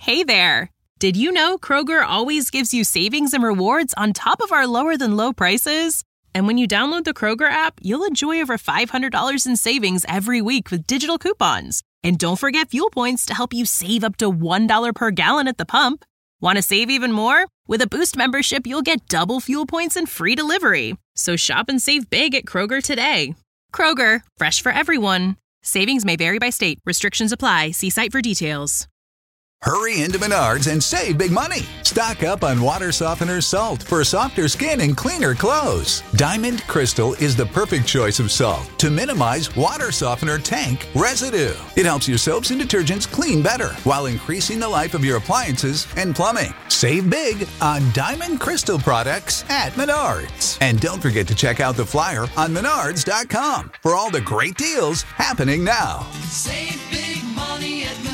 Hey there! Did you know Kroger always gives you savings and rewards on top of our lower-than-low prices? And when you download the Kroger app, you'll enjoy over $500 in savings every week with digital coupons. And don't forget fuel points to help you save up to $1 per gallon at the pump. Want to save even more? With a Boost membership, you'll get double fuel points and free delivery. So shop and save big at Kroger today. Kroger, fresh for everyone. Savings may vary by state. Restrictions apply. See site for details. Hurry into Menards and save big money. Stock up on water softener salt for softer skin and cleaner clothes. Diamond Crystal is the perfect choice of salt to minimize water softener tank residue. It helps your soaps and detergents clean better while increasing the life of your appliances and plumbing. Save big on Diamond Crystal products at Menards. And don't forget to check out the flyer on Menards.com for all the great deals happening now. Save big money at Menards.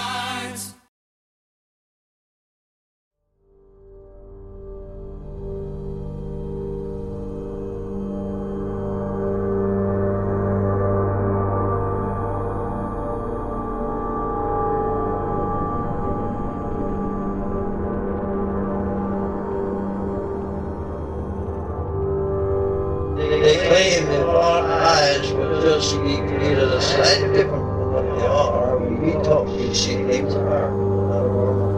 They claim that our eyes will just be created a slightly different from what they are. We talk these things are not normal.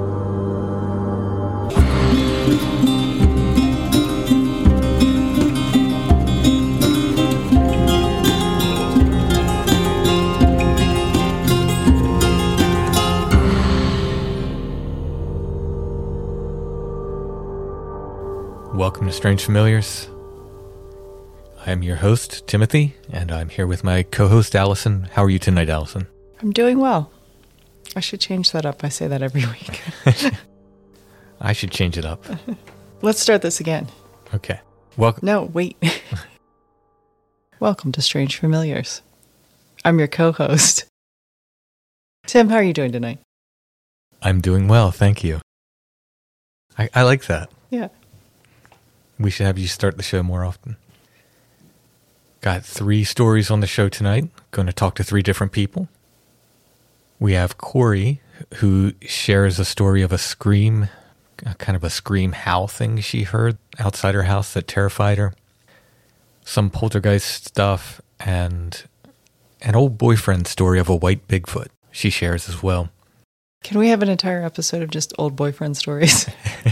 Welcome to Strange Familiars. I am your host, Timothy, and I'm here with my co-host, Allison. How are you tonight, Allison? I'm doing well. I should change that up. I say that every week. I should change it up. Let's start this again. Okay. Welcome. No, wait. Welcome to Strange Familiars. I'm your co-host. Tim, how are you doing tonight? I'm doing well, thank you. I like that. Yeah. We should have you start the show more often. Got 3 stories on the show tonight. Going to talk to 3 different people. We have Corey, who shares a story of a scream, kind of a scream howl thing she heard outside her house that terrified her. Some poltergeist stuff, and an old boyfriend story of a white Bigfoot she shares as well. Can we have an entire episode of just old boyfriend stories?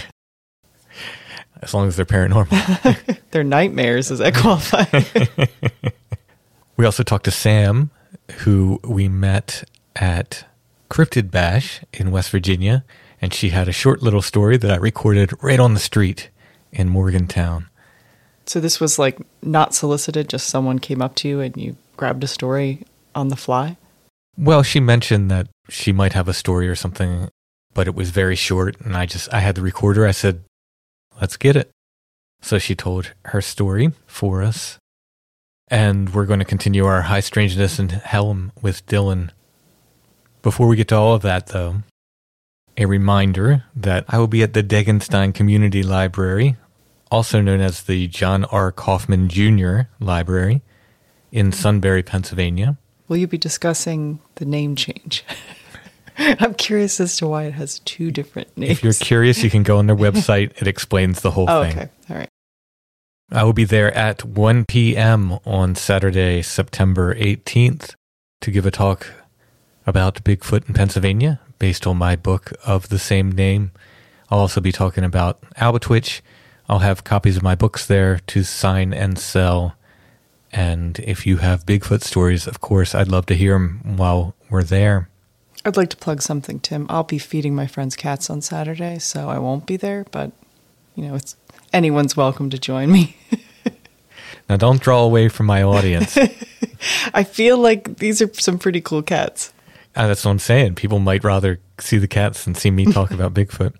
As long as they're paranormal. They're nightmares. Does that qualify? We also talked to Sam, who we met at Cryptid Bash in West Virginia, and she had a short little story that I recorded right on the street in Morgantown. So this was like not solicited, just someone came up to you and you grabbed a story on the fly? Well, she mentioned that she might have a story or something, but it was very short, and I had the recorder. I said, let's get it. So she told her story for us. And we're going to continue our high strangeness and Helm with Dylan. Before we get to all of that, though, a reminder that I will be at the Degenstein Community Library, also known as the John R. Kaufman Jr. Library, in Sunbury, Pennsylvania. Will you be discussing the name change? I'm curious as to why it has 2 different names. If you're curious, you can go on their website. It explains the whole thing. Okay. All right. I will be there at 1 p.m. on Saturday, September 18th, to give a talk about Bigfoot in Pennsylvania, based on my book of the same name. I'll also be talking about Albatwitch. I'll have copies of my books there to sign and sell. And if you have Bigfoot stories, of course, I'd love to hear them while we're there. I'd like to plug something, Tim. I'll be feeding my friend's cats on Saturday, so I won't be there, but, it's anyone's welcome to join me. Now, don't draw away from my audience. I feel like these are some pretty cool cats. That's what I'm saying. People might rather see the cats than see me talk about Bigfoot.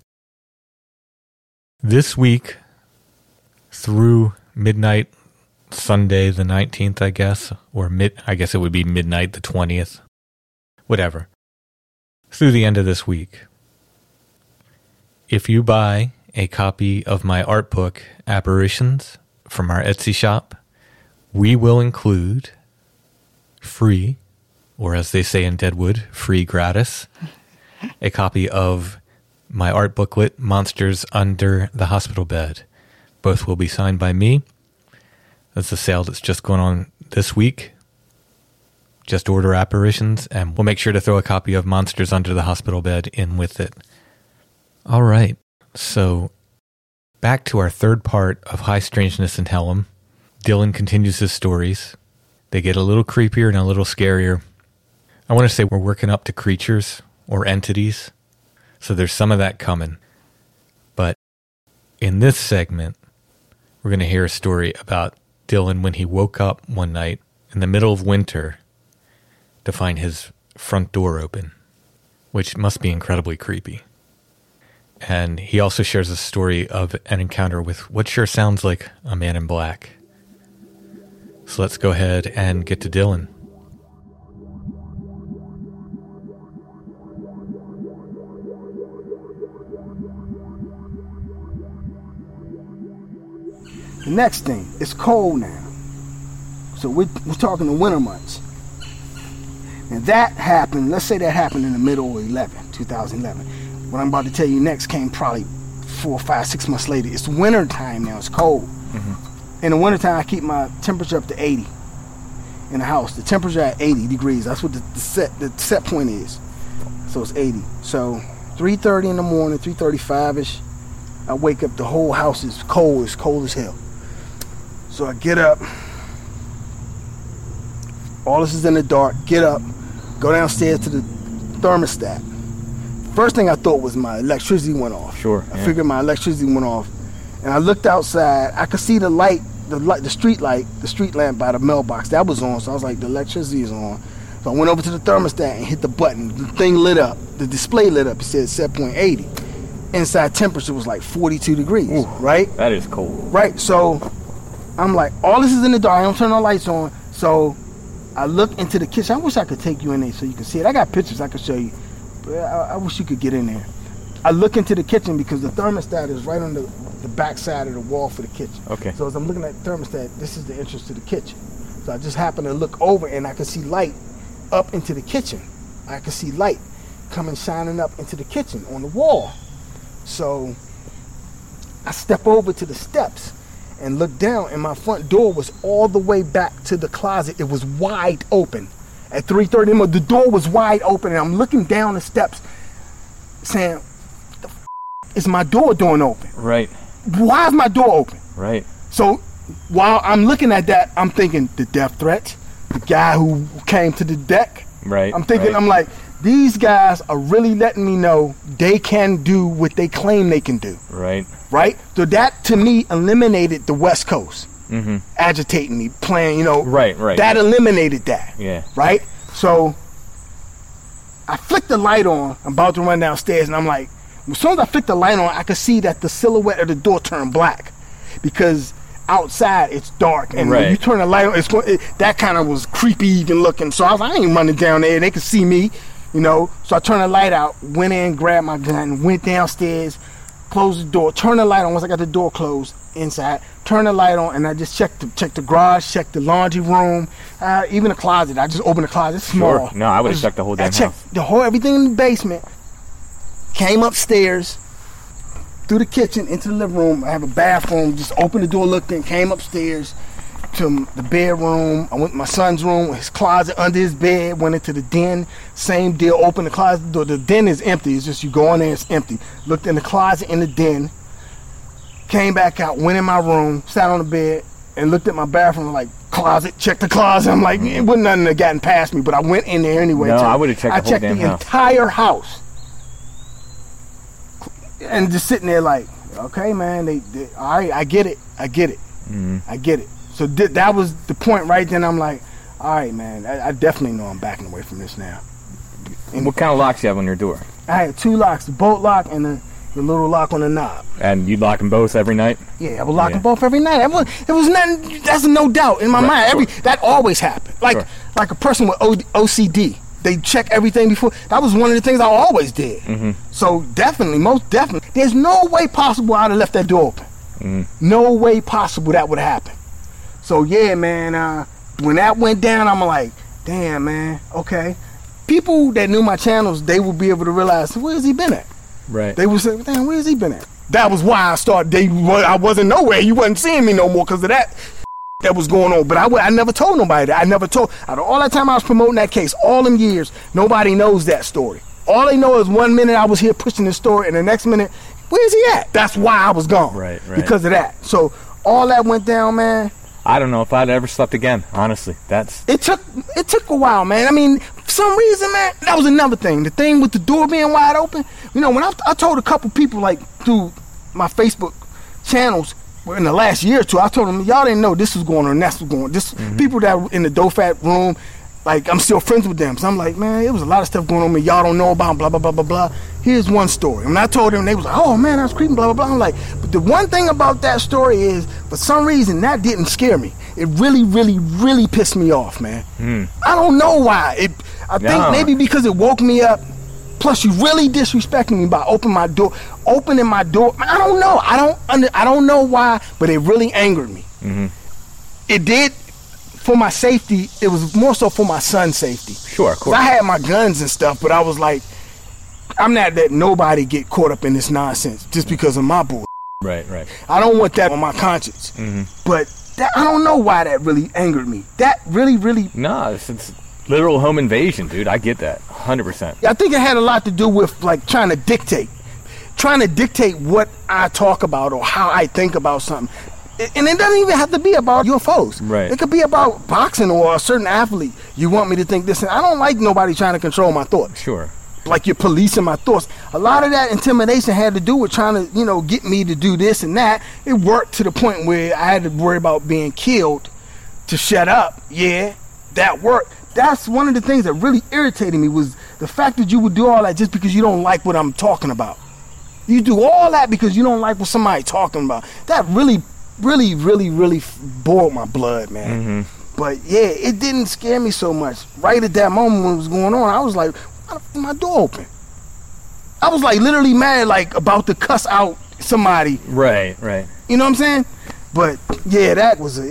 This week, through midnight, Sunday the 19th, I guess, or I guess it would be midnight the 20th. Whatever. Through the end of this week, if you buy a copy of my art book, Apparitions, from our Etsy shop, we will include free, or as they say in Deadwood, free gratis, a copy of my art booklet, Monsters Under the Hospital Bed. Both will be signed by me. That's a sale that's just going on this week. Just order Apparitions, and we'll make sure to throw a copy of Monsters Under the Hospital Bed in with it. All right, so back to our third part of High Strangeness in Helm. Dylan continues his stories. They get a little creepier and a little scarier. I want to say we're working up to creatures or entities, so there's some of that coming. But in this segment, we're going to hear a story about Dylan when he woke up one night in the middle of winter to find his front door open, which must be incredibly creepy. And he also shares a story of an encounter with what sure sounds like a man in black. So let's go ahead and get to Dylan. The next thing, it's cold now. So we're talking the winter months. And that happened, let's say that happened in the middle of 2011. What I'm about to tell you next came probably 4, 5, 6 months later. It's winter time now, it's cold. Mm-hmm. In the winter time, I keep my temperature up to 80 in the house. The temperature at 80 degrees, that's what the set point is. So it's 80. So 3:30 in the morning, 3:35ish, I wake up, the whole house is cold as hell. So I get up, all this is in the dark, get up, go downstairs to the thermostat. First thing I thought was my electricity went off. Sure. I figured my electricity went off. And I looked outside, I could see the light, the street light, the street lamp by the mailbox, that was on. So I was like, the electricity is on. So I went over to the thermostat and hit the button. The thing lit up, the display lit up, it said set point 80. Inside temperature was like 42 degrees, ooh, right? That is cold. Right, so I'm like, all this is in the dark, I don't turn the lights on. So I look into the kitchen. I wish I could take you in there so you can see it. I got pictures I could show you, but I wish you could get in there. I look into the kitchen because the thermostat is right on the back side of the wall for the kitchen. Okay. So as I'm looking at the thermostat, this is the entrance to the kitchen. So I just happen to look over and I can see light up into the kitchen. I can see light coming shining up into the kitchen on the wall. So I step over to the steps and look down, and my front door was all the way back to the closet. It was wide open. At 3:30, the door was wide open, and I'm looking down the steps saying, the is my door open? Right. Why is my door open? Right. So while I'm looking at that, I'm thinking the death threats, the guy who came to the deck. Right. I'm thinking, right. I'm like, these guys are really letting me know they can do what they claim they can do. Right. Right? So that, to me, eliminated the West Coast. Mm-hmm. Agitating me, playing, Right. That eliminated that. Yeah. Right? So I flicked the light on. I'm about to run downstairs, and I'm like, as soon as I flicked the light on, I could see that the silhouette of the door turned black. Because outside, it's dark. And when you turn the light on, that kind of was creepy even looking. So I ain't running down there. They could see me, So I turned the light out, went in, grabbed my gun, went downstairs, closed the door, turned the light on. Once I got the door closed inside, turned the light on, and I just checked the garage, checked the laundry room, even the closet. I just opened the closet. It's small. Sure. No, I would have checked the whole damn house. I checked everything in the basement. Came upstairs, through the kitchen, into the living room. I have a bathroom. Just opened the door, looked in, came upstairs to the bedroom. I went to my son's room, his closet under his bed, went into the den. Same deal, opened the closet door. The den is empty. It's just you go in there, it's empty. Looked in the closet in the den. Came back out, went in my room, sat on the bed, and looked at my bathroom, like, closet, checked the closet. I'm like, it wasn't nothing that gotten past me, but I went in there anyway. No, I would have checked the whole damn house. I checked the entire house. And just sitting there like, okay, man, they all right, I get it. Mm-hmm. I get it. So that was the point right then. I'm like, all right, man, I definitely know I'm backing away from this now. And what kind of locks you have on your door? I had 2 locks, the bolt lock and the little lock on the knob. And you lock them both every night? Yeah, I would lock them both every night. It was nothing, that's no doubt in my mind. Sure. That always happened. Like a person with OCD. They check everything before. That was one of the things I always did. Mm-hmm. So definitely, most definitely, there's no way possible I'd have left that door open. Mm-hmm. No way possible that would happen. So yeah, man, when that went down, I'm like, damn, man, okay. People that knew my channels, they would be able to realize, where's he been at? Right. They would say, damn, where's he been at? That was why I started. I wasn't nowhere. You wasn't seeing me no more because of that was going on. But I never told nobody that. I never told. Out of all that time I was promoting that case, all them years, nobody knows that story. All they know is 1 minute I was here pushing the story, and the next minute, where's he at? That's why I was gone. Right. Because of that. So all that went down, man. I don't know if I'd ever slept again, honestly. It took a while, man. I mean, for some reason, man, that was another thing. The thing with the door being wide open, you know, when I told a couple people, like, through my Facebook channels in the last year or two, I told them, y'all didn't know this was going on, that's what's going on. This people that were in the DOFAT room, like, I'm still friends with them. So I'm like, man, it was a lot of stuff going on that y'all don't know about, blah, blah, blah, blah, blah. Here's one story. And when I told them, they was like, oh, man, that's creepy, blah, blah, blah. I'm like, but the one thing about that story is, for some reason, that didn't scare me. It really, really, really pissed me off, man. I don't know why. I think maybe because it woke me up. Plus, you really disrespecting me by opening my door. I don't know. I don't know why, but it really angered me. It did for my safety. It was more so for my son's safety. Sure, of course. I had my guns and stuff, but I was like, I'm not letting nobody get caught up in this nonsense just because of my bull. Right. I don't want that on my conscience. But I don't know why that really angered me. That really, really. No, it's literal home invasion, dude. I get that 100%. I think it had a lot to do with like trying to dictate what I talk about or how I think about something. And it doesn't even have to be about UFOs. Right. It could be about boxing or a certain athlete. You want me to think this, and I don't like nobody trying to control my thoughts. Sure. Like you're policing my thoughts. A lot of that intimidation had to do with trying to, you know, get me to do this and that. It worked to the point where I had to worry about being killed to shut up. Yeah, that worked. That's one of the things that really irritated me was the fact that you would do all that just because you don't like what I'm talking about. You do all that because you don't like what somebody's talking about. That really, really, really, really boiled my blood, man. But yeah, it didn't scare me so much. Right at that moment when it was going on, I was like, why the f- my door open? I was like literally mad, like about to cuss out somebody. Right. You know what I'm saying? But yeah, that was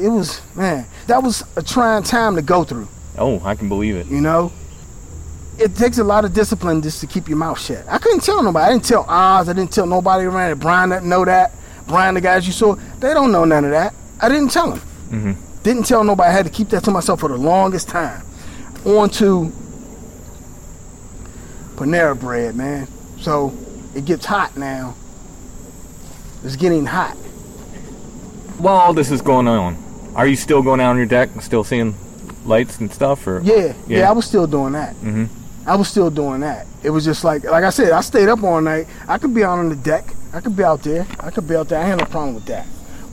a trying time to go through. Oh, I can believe it. You know? It takes a lot of discipline just to keep your mouth shut. I couldn't tell nobody. I didn't tell Oz. I didn't tell nobody around it. Brian doesn't know that. Brian, the guys you saw, they don't know none of that. I didn't tell them. Didn't tell nobody. I had to keep that to myself for the longest time. On to Panera Bread, man. So it gets hot now. It's getting hot. While all this is going on, are you still going out on your deck and still seeing lights and stuff? Or yeah, I was still doing that. I was still doing that. It was just like I said, I stayed up all night. I could be out on the deck. I could be out there. I had no problem with that.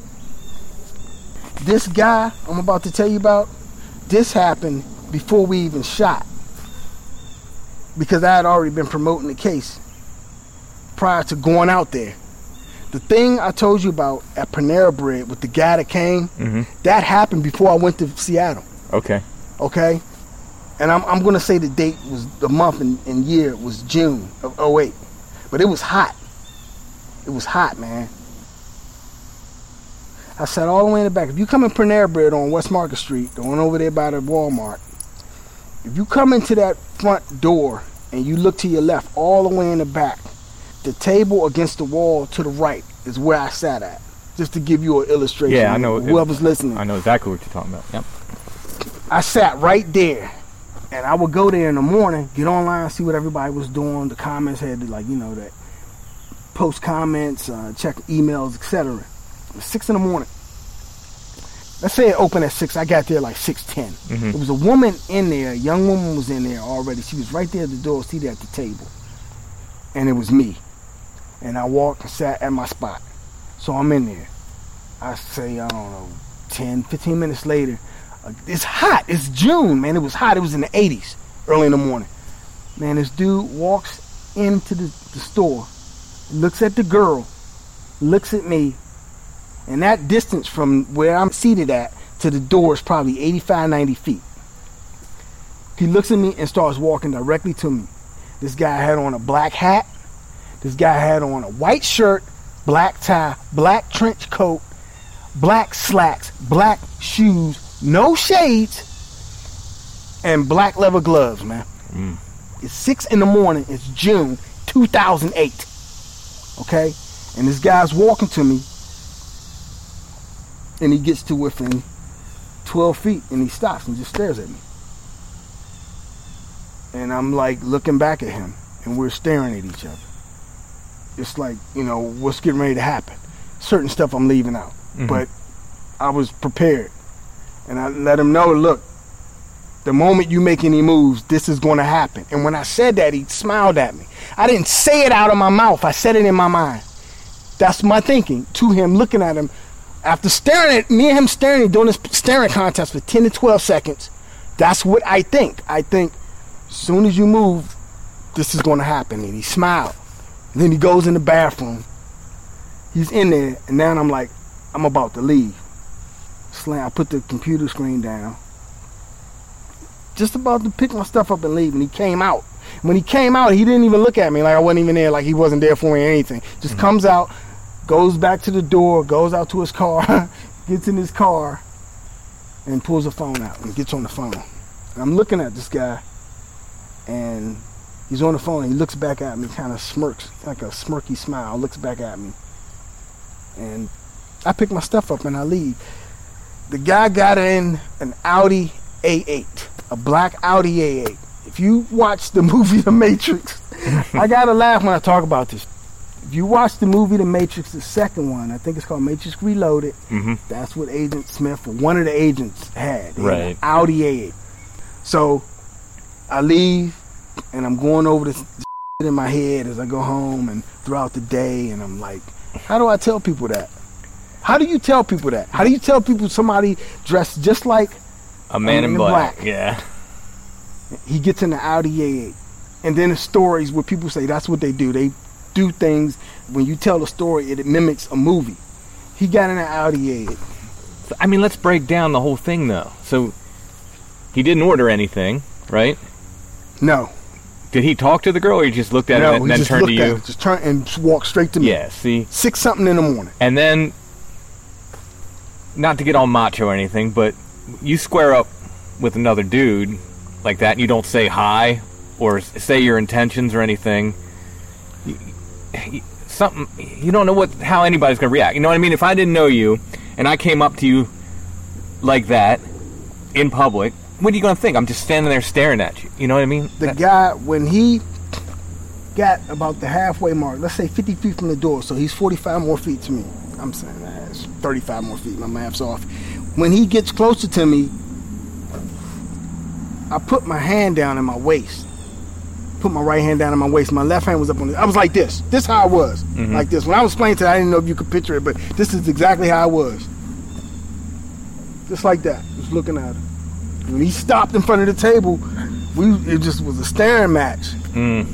This guy I'm about to tell you about, this happened before we even shot. Because I had already been promoting the case prior to going out there. The thing I told you about at Panera Bread with the guy that came, that happened before I went to Seattle. Okay. And I'm going to say the date was, the month and year was June of 2008. But it was hot. It was hot, man. I sat all the way in the back. If you come in Panera Bread on West Market Street, the one over there by the Walmart, if you come into that front door and you look to your left, all the way in the back, the table against the wall to the right is where I sat at. Just to give you an illustration. Yeah, I know. Whoever's listening. I know exactly what you're talking about. Yep. I sat right there. And I would go there in the morning, get online, see what everybody was doing. The comments had to, like, you know, that post comments, check emails, etc. It was 6 in the morning. Let's say it opened at 6. I got there like 6:10. There was a woman in there, a young woman was in there already. She was right there at the door, seated at the table. And it was me. And I walked and sat at my spot. So I'm in there. I say, I don't know, 10, 15 minutes later, it's hot. It's June, man. It was hot. It was in the 80s, early in the morning. Man, this dude walks into the store, looks at the girl, looks at me, and that distance from where I'm seated at to the door is probably 85, 90 feet. He looks at me and starts walking directly to me. This guy had on a black hat. This guy had on a white shirt, black tie, black trench coat, black slacks, black shoes, no shades, and black leather gloves, man. It's 6 in the morning. It's June 2008. okay? And this guy's walking to me, and he gets to within 12 feet, and he stops and just stares at me. And I'm like looking back at him, and we're staring at each other. It's like, you know, what's getting ready to happen. Certain stuff I'm leaving out, but I was prepared. And I let him know, look, the moment you make any moves, this is going to happen. And when I said that, he smiled at me. I didn't say it out of my mouth. I said it in my mind. That's my thinking to him, looking at him. After staring at me and him doing this staring contest for 10 to 12 seconds, that's what I think. I think as soon as you move, this is going to happen. And he smiled. And then he goes in the bathroom. He's in there, and now I'm like, I'm about to leave. I put the computer screen down. Just about to pick my stuff up and leave, and he came out. When he came out, he didn't even look at me like I wasn't even there, like he wasn't there for me or anything. Just comes out, goes back to the door, goes out to his car, gets in his car, and pulls the phone out and gets on the phone. And I'm looking at this guy, and he's on the phone, and he looks back at me, kind of smirks, like a smirky smile, looks back at me. And I pick my stuff up and I leave. The guy got in an Audi A8, a black Audi A8. If you watch the movie The Matrix, I gotta laugh when I talk about this. If you watch the movie The Matrix, the second one, I think it's called Matrix Reloaded, that's what Agent Smith, or one of the agents, had. Right. An Audi A8. So I leave, and I'm going over this in my head as I go home and throughout the day, and I'm like, how do I tell people that? How do you tell people that? How do you tell people somebody dressed just like a man in black? Yeah. He gets in the Audi A8. And then the stories where people say that's what they do. They do things, when you tell a story, it mimics a movie. He got in an Audi A8. I mean, let's break down the whole thing, though. So, he didn't order anything, right? No. Did he talk to the girl, or he just looked at her and then turned to you? Just turned and walked straight to me. Yeah, see? 6 something in the morning. And then, not to get all macho or anything, but you square up with another dude like that, and you don't say hi or say your intentions or anything. You don't know how anybody's going to react. You know what I mean? If I didn't know you and I came up to you like that in public, what are you going to think? I'm just standing there staring at you. You know what I mean? The guy, when he got about the halfway mark, let's say 50 feet from the door, so he's 45 more feet to me. I'm saying it's 35 more feet. My math's off. When he gets closer to me, I put my hand down in my waist. Put my right hand down in my waist. My left hand was up on it. I was like this. This is how I was. Like this. When I was explaining to you, I didn't know if you could picture it, but this is exactly how I was. Just like that. Just looking at her. When he stopped in front of the table, it just was a staring match. And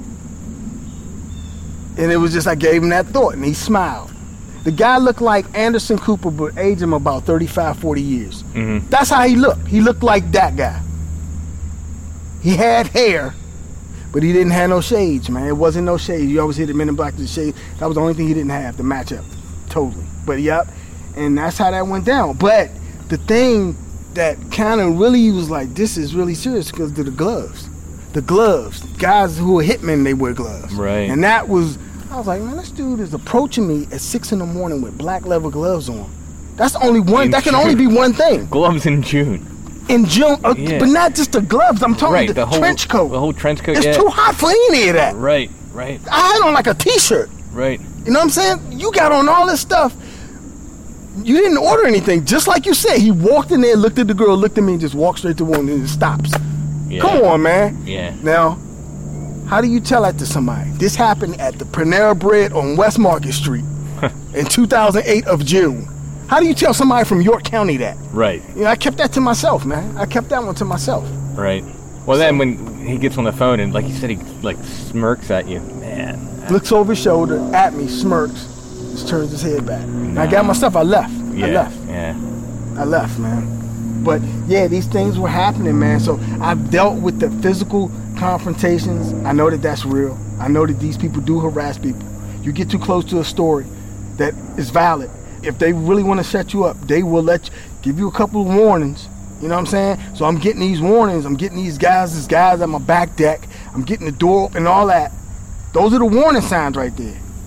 it was just, I gave him that thought, and he smiled. The guy looked like Anderson Cooper, but aged him about 35, 40 years. That's how he looked. He looked like that guy. He had hair, but he didn't have no shades, man. It wasn't no shades. You always hear the Men in Black with the shades. That was the only thing he didn't have to match up. Totally. But, yep. And that's how that went down. But the thing that kind of really was like, this is really serious, because of the gloves. The gloves. Guys who are hitmen, they wear gloves. Right. And that was, I was like, man, this dude is approaching me at 6 in the morning with black leather gloves on. That's only one, that can only be one thing. Gloves in June. In June, but not just the gloves. I'm talking the trench coat. The whole trench coat. It's too hot for any of that. Right. I had on like a t-shirt. Right. You know what I'm saying? You got on all this stuff. You didn't order anything. Just like you said, he walked in there, looked at the girl, looked at me, and just walked straight to one, and it stops. Yeah. Come on, man. Yeah. Now, how do you tell that to somebody? This happened at the Panera Bread on West Market Street in 2008 of June. How do you tell somebody from York County that? Right. You know, I kept that to myself, man. I kept that one to myself. Right. Well, then when he gets on the phone and, like you said, he like smirks at you, man. Looks over his shoulder at me, smirks, just turns his head back. And I got my stuff. I left. I left, man. But yeah, these things were happening, man. So I've dealt with the physical confrontations. I know that that's real. I know that these people do harass people. You get too close to a story that is valid. If they really want to set you up, they will give you a couple of warnings. You know what I'm saying? So I'm getting these warnings. I'm getting these guys at my back deck. I'm getting the door open and all that. Those are the warning signs right there.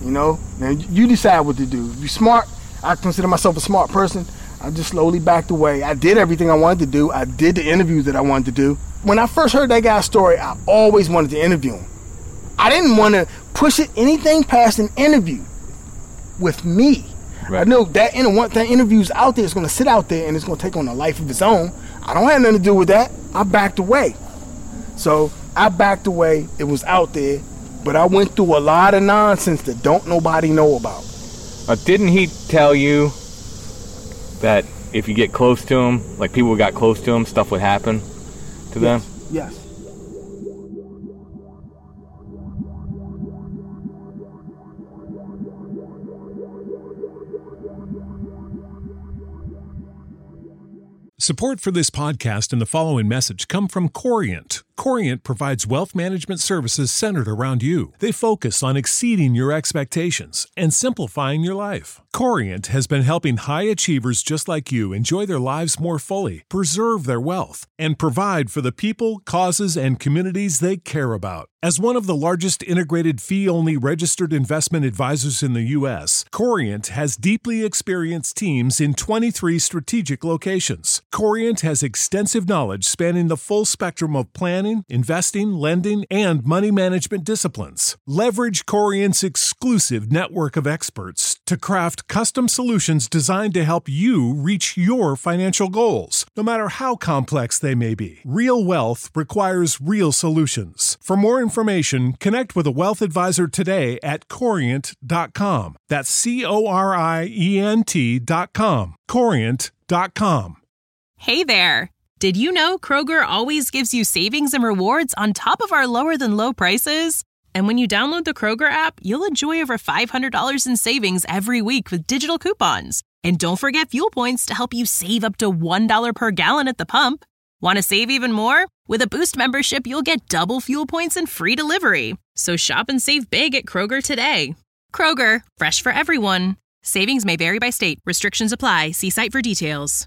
you know? Now, you decide what to do. If you're smart, I consider myself a smart person. I just slowly backed away. I did everything I wanted to do. I did the interviews that I wanted to do. When I first heard that guy's story, I always wanted to interview him. I didn't want to push it anything past an interview with me. Right. I know that interview's out there, it's going to sit out there and it's going to take on a life of its own. I don't have nothing to do with that. I backed away. So I backed away. It was out there. But I went through a lot of nonsense that don't nobody know about. Didn't he tell you that if you get close to him, like people who got close to him, stuff would happen to them? Yes. Support for this podcast and the following message come from Corient. Corient provides wealth management services centered around you. They focus on exceeding your expectations and simplifying your life. Corient has been helping high achievers just like you enjoy their lives more fully, preserve their wealth, and provide for the people, causes, and communities they care about. As one of the largest integrated fee-only registered investment advisors in the U.S., Corient has deeply experienced teams in 23 strategic locations. Corient has extensive knowledge spanning the full spectrum of planning, investing, lending, and money management disciplines. Leverage Corient's exclusive network of experts to craft custom solutions designed to help you reach your financial goals, no matter how complex they may be. Real wealth requires real solutions. For more information, connect with a wealth advisor today at Corient.com. That's Corient.com. Corient.com. Hey there! Did you know Kroger always gives you savings and rewards on top of our lower-than-low prices? And when you download the Kroger app, you'll enjoy over $500 in savings every week with digital coupons. And don't forget fuel points to help you save up to $1 per gallon at the pump. Want to save even more? With a Boost membership, you'll get double fuel points and free delivery. So shop and save big at Kroger today. Kroger, fresh for everyone. Savings may vary by state. Restrictions apply. See site for details.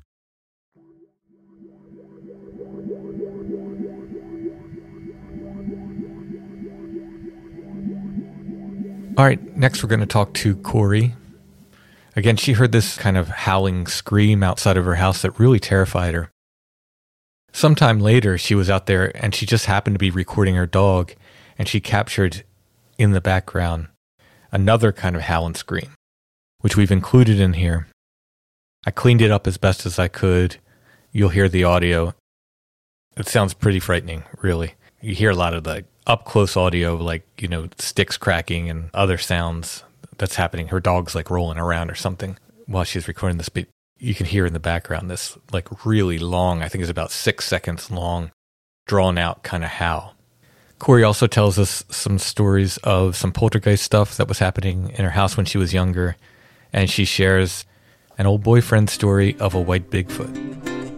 All right, next we're going to talk to Corey. Again, she heard this kind of howling scream outside of her house that really terrified her. Sometime later, she was out there and she just happened to be recording her dog, and she captured in the background another kind of howl and scream, which we've included in here. I cleaned it up as best as I could. You'll hear the audio. It sounds pretty frightening, really. You hear a lot of the up-close audio, like, you know, sticks cracking and other sounds that's happening. Her dog's like rolling around or something while she's recording this, but you can hear in the background this like really long, I think it's about 6 seconds long, drawn out kind of howl. Corey also tells us some stories of some poltergeist stuff that was happening in her house when she was younger, and she shares an old boyfriend story of a white Bigfoot.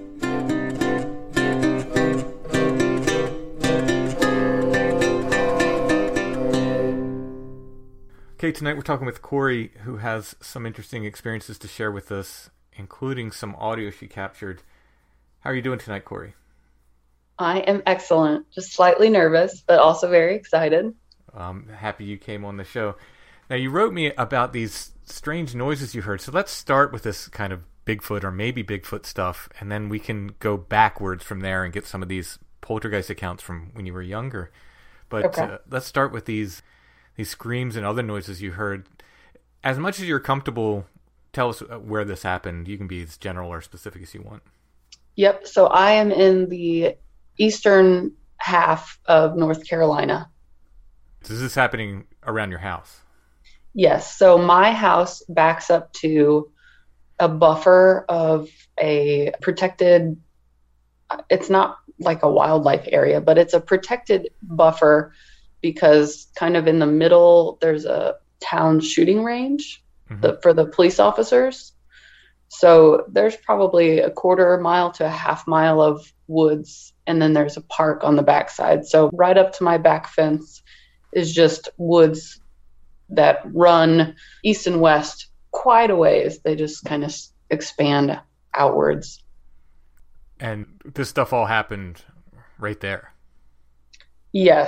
Okay, tonight we're talking with Corey, who has some interesting experiences to share with us, including some audio she captured. How are you doing tonight, Corey? I am excellent. Just slightly nervous, but also very excited. I'm happy you came on the show. Now, you wrote me about these strange noises you heard, so let's start with this kind of Bigfoot or maybe Bigfoot stuff, and then we can go backwards from there and get some of these poltergeist accounts from when you were younger. But okay. Let's start with these screams and other noises you heard. As much as you're comfortable, tell us where this happened. You can be as general or specific as you want. Yep. So I am in the eastern half of North Carolina. So is this happening around your house? Yes. So my house backs up to a buffer of a protected, it's not like a wildlife area, but it's a protected buffer because kind of in the middle, there's a town shooting range for the police officers. So there's probably a quarter mile to a half mile of woods, and then there's a park on the backside. So right up to my back fence is just woods that run east and west quite a ways. They just kind of expand outwards. And this stuff all happened right there? Yes.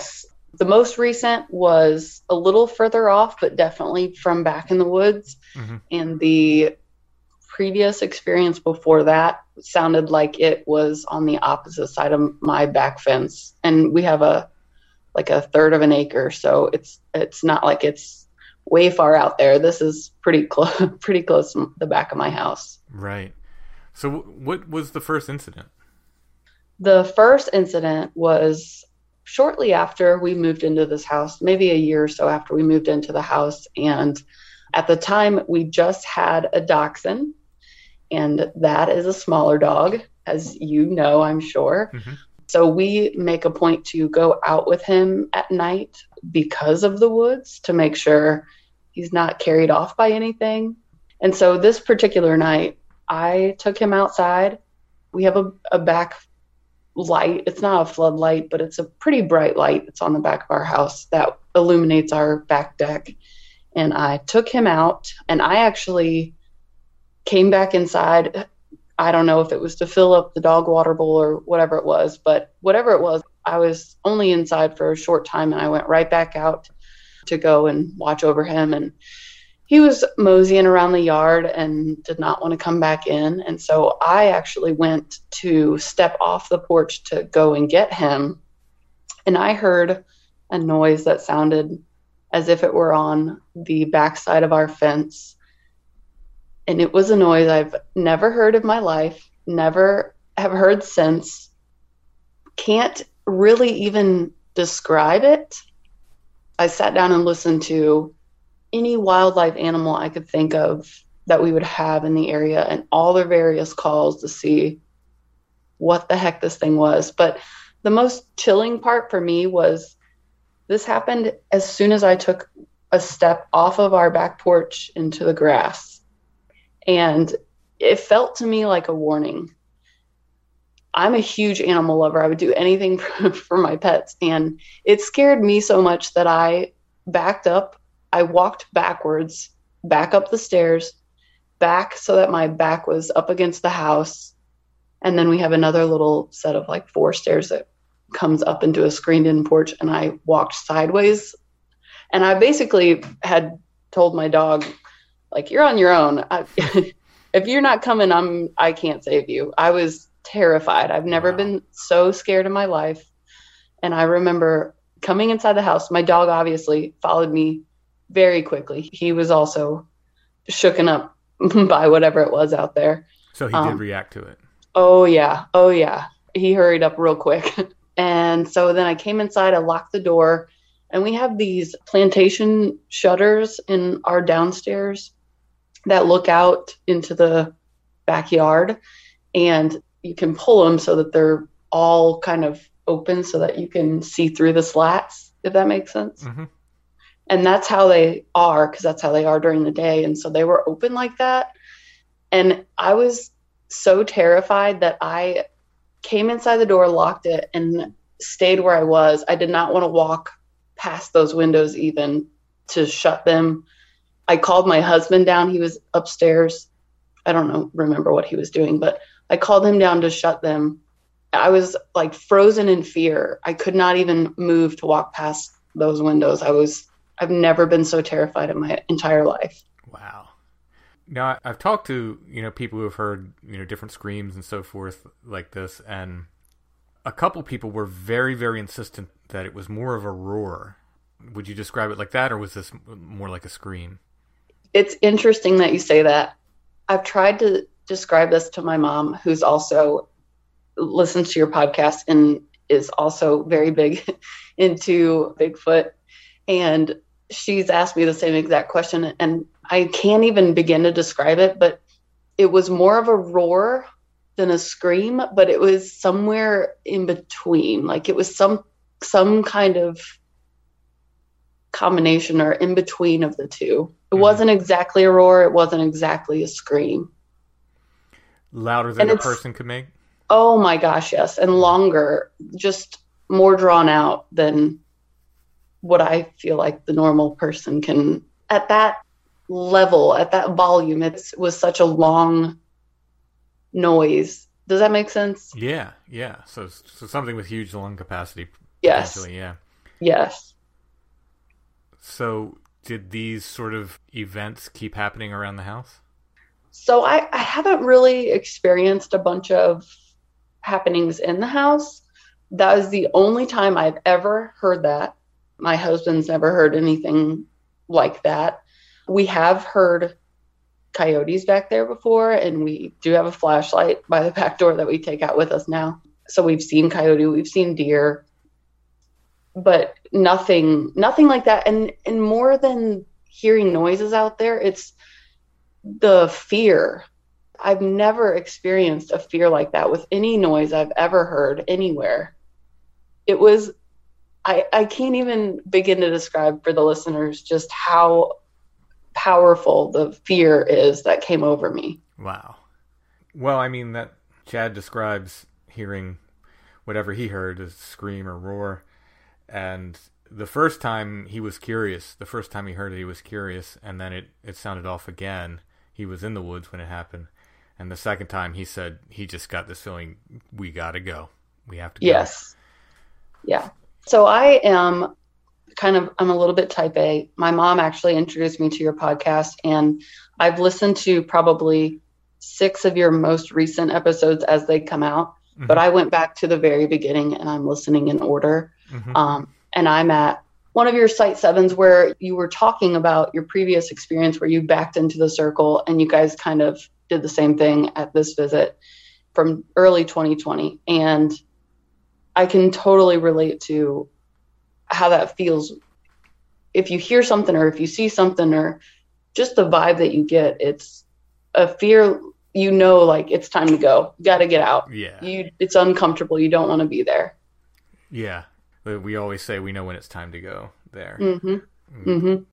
The most recent was a little further off, but definitely from back in the woods. Mm-hmm. And the previous experience before that sounded like it was on the opposite side of my back fence. And we have a third of an acre, so it's not like it's way far out there. This is pretty close to the back of my house. Right. So what was the first incident? The first incident was shortly after we moved into this house, maybe a year or so after we moved into the house. And at the time, we just had a dachshund, and that is a smaller dog, as you know, I'm sure. Mm-hmm. So we make a point to go out with him at night because of the woods to make sure he's not carried off by anything. And so this particular night, I took him outside. We have a back light. It's not a floodlight, but it's a pretty bright light that's on the back of our house that illuminates our back deck. And I took him out, and I actually came back inside. I don't know if it was to fill up the dog water bowl or whatever it was, but whatever it was, I was only inside for a short time, and I went right back out to go and watch over him. And he was moseying around the yard and did not want to come back in. And so I actually went to step off the porch to go and get him. And I heard a noise that sounded as if it were on the backside of our fence. And it was a noise I've never heard in my life, never have heard since. Can't really even describe it. I sat down and listened to any wildlife animal I could think of that we would have in the area and all their various calls to see what the heck this thing was. But the most chilling part for me was this happened as soon as I took a step off of our back porch into the grass. And it felt to me like a warning. I'm a huge animal lover. I would do anything for my pets. And it scared me so much that I backed up. I walked backwards, back up the stairs, back so that my back was up against the house. And then we have another little set of like 4 stairs that comes up into a screened-in porch. And I walked sideways. And I basically had told my dog, like, you're on your own. If you're not coming, I can't save you. I was terrified. I've never been so scared in my life. And I remember coming inside the house. My dog obviously followed me very quickly. He was also shooken up by whatever it was out there. So he did react to it. Oh, yeah. Oh, yeah. He hurried up real quick. And so then I came inside, I locked the door, and we have these plantation shutters in our downstairs that look out into the backyard, and you can pull them so that they're all kind of open so that you can see through the slats, if that makes sense. Mm-hmm. And that's how they are, because that's how they are during the day. And so they were open like that. And I was so terrified that I came inside the door, locked it, and stayed where I was. I did not want to walk past those windows even to shut them. I called my husband down. He was upstairs. I don't remember what he was doing, but I called him down to shut them. I was like frozen in fear. I could not even move to walk past those windows. I've never been so terrified in my entire life. Wow. Now, I've talked to, people who have heard, different screams and so forth like this, and a couple people were very, very insistent that it was more of a roar. Would you describe it like that, or was this more like a scream? It's interesting that you say that. I've tried to describe this to my mom, who's also listens to your podcast and is also very big into Bigfoot. And she's asked me the same exact question, and I can't even begin to describe it, but it was more of a roar than a scream, but it was somewhere in between. Like it was some kind of combination or in between of the two. It wasn't exactly a roar. It wasn't exactly a scream. Louder than a person could make? Oh my gosh, yes. And longer, just more drawn out than what I feel like the normal person can. At that level, at that volume, it was such a long noise. Does that make sense? Yeah. So something with huge lung capacity. Yes. Yeah. Yes. So did these sort of events keep happening around the house? So I haven't really experienced a bunch of happenings in the house. That is the only time I've ever heard that. My husband's never heard anything like that. We have heard coyotes back there before, and we do have a flashlight by the back door that we take out with us now. So we've seen coyote, we've seen deer, but nothing like that. And more than hearing noises out there, it's the fear. I've never experienced a fear like that with any noise I've ever heard anywhere. It was, I can't even begin to describe for the listeners just how powerful the fear is that came over me. Wow. Well, I mean, that Chad describes hearing whatever he heard as scream or roar. And the first time he was curious, the first time he heard it, he was curious. And then it sounded off again. He was in the woods when it happened. And the second time he said he just got this feeling, we got to go. We have to go. Yes. Yeah. So I'm a little bit type A. My mom actually introduced me to your podcast, and I've listened to probably 6 of your most recent episodes as they come out. Mm-hmm. But I went back to the very beginning, and I'm listening in order. Mm-hmm. And I'm at one of your Site 7s where you were talking about your previous experience where you backed into the circle, and you guys kind of did the same thing at this visit from early 2020. And I can totally relate to how that feels. If you hear something or if you see something or just the vibe that you get, it's a fear, like it's time to go. You got to get out. Yeah. It's uncomfortable. You don't want to be there. Yeah. We always say we know when it's time to go there. Mm-hmm. Mm-hmm.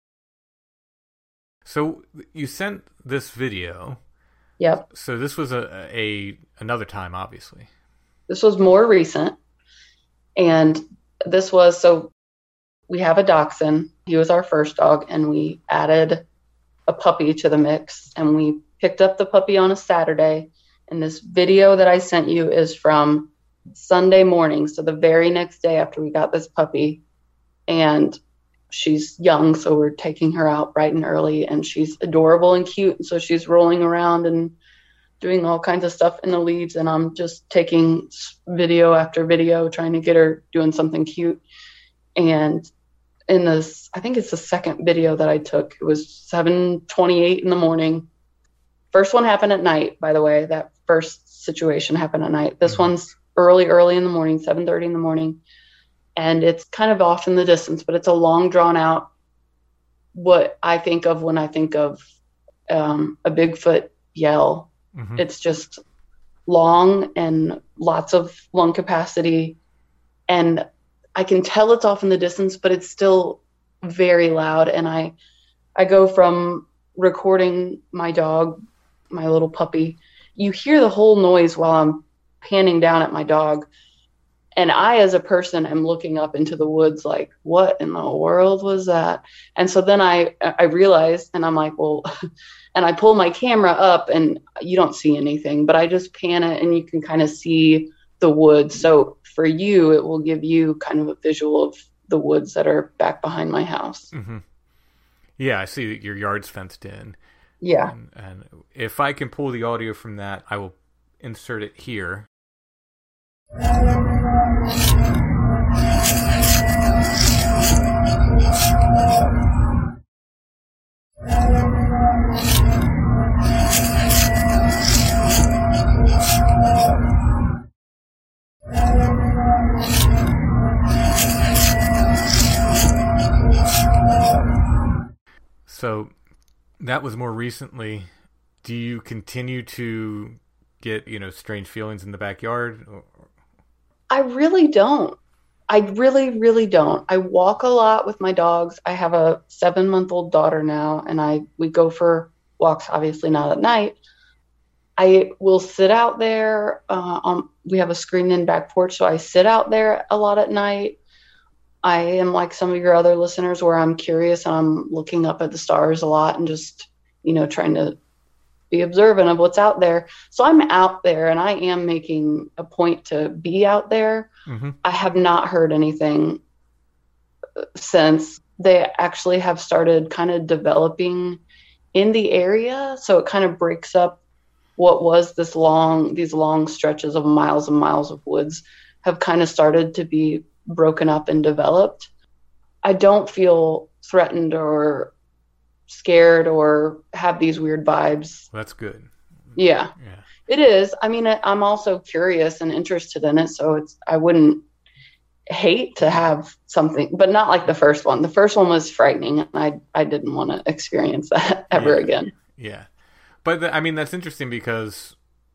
So you sent this video. Yep. So this was another time, obviously. This was more recent. And this was, so we have a dachshund. He was our first dog, and we added a puppy to the mix, and we picked up the puppy on a Saturday. And this video that I sent you is from Sunday morning. So the very next day after we got this puppy, and she's young. So we're taking her out bright and early, and she's adorable and cute. And so she's rolling around and doing all kinds of stuff in the leaves, and I'm just taking video after video trying to get her doing something cute. And in this, I think it's the second video that I took, it was 7:28 in the morning. First one happened at night, by the way. That first situation happened at night. This one's early in the morning, 7:30 in the morning. And it's kind of off in the distance, but it's a long drawn out, what I think of when I think of a Bigfoot yell. Mm-hmm. It's just long and lots of lung capacity. And I can tell it's off in the distance, but it's still very loud. And I go from recording my dog, my little puppy. You hear the whole noise while I'm panning down at my dog. And I, as a person, am looking up into the woods like, what in the world was that? And so then I realized, and I'm like, well, and I pull my camera up and you don't see anything, but I just pan it and you can kind of see the woods. So for you, it will give you kind of a visual of the woods that are back behind my house. Mm-hmm. Yeah, I see that your yard's fenced in. Yeah. And if I can pull the audio from that, I will insert it here. So that was more recently. Do you continue to get, strange feelings in the backyard? I really don't. I really, really don't. I walk a lot with my dogs. I have a 7-month-old daughter now, and we go for walks, obviously not at night. I will sit out there. We have a screened-in back porch, so I sit out there a lot at night. I am like some of your other listeners where I'm curious and I'm looking up at the stars a lot and just, trying to be observant of what's out there. So I'm out there and I am making a point to be out there. Mm-hmm. I have not heard anything since, they actually have started kind of developing in the area. So it kind of breaks up what was these long stretches of miles and miles of woods have kind of started to be broken up and developed. I don't feel threatened or scared or have these weird vibes. That's good. Yeah. It is. I mean, I'm also curious and interested in it. So I wouldn't hate to have something, but not like the first one. The first one was frightening, and I didn't want to experience that ever again. Yeah. But I mean, that's interesting because,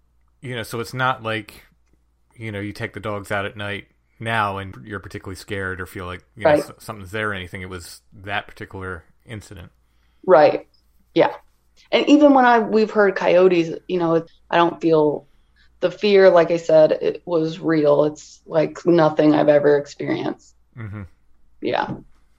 so it's not like, you take the dogs out at night now and you're particularly scared or feel like right. Something's there or anything. It was that particular incident. Right. Yeah. And even when we've heard coyotes, I don't feel the fear. Like I said, it was real. It's like nothing I've ever experienced. Mm-hmm. Yeah.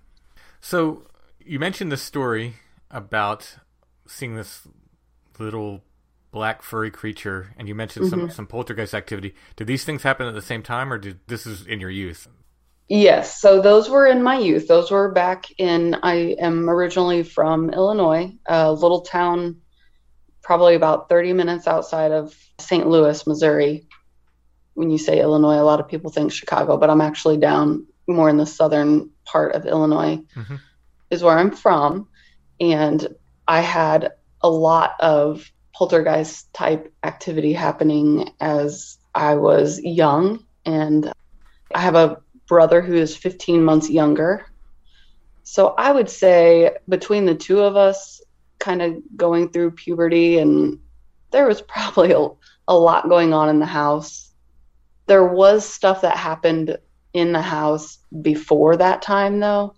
So you mentioned the story about seeing this little black furry creature, and you mentioned some poltergeist activity. Did these things happen at the same time, or this is in your youth? Yes. So those were in my youth. Those were I am originally from Illinois, a little town, probably about 30 minutes outside of St. Louis, Missouri. When you say Illinois, a lot of people think Chicago, but I'm actually down more in the southern part of Illinois is where I'm from. And I had a lot of poltergeist type activity happening as I was young. And I have a brother who is 15 months younger. So I would say between the two of us kind of going through puberty, and there was probably a lot going on in the house. There was stuff that happened in the house before that time though.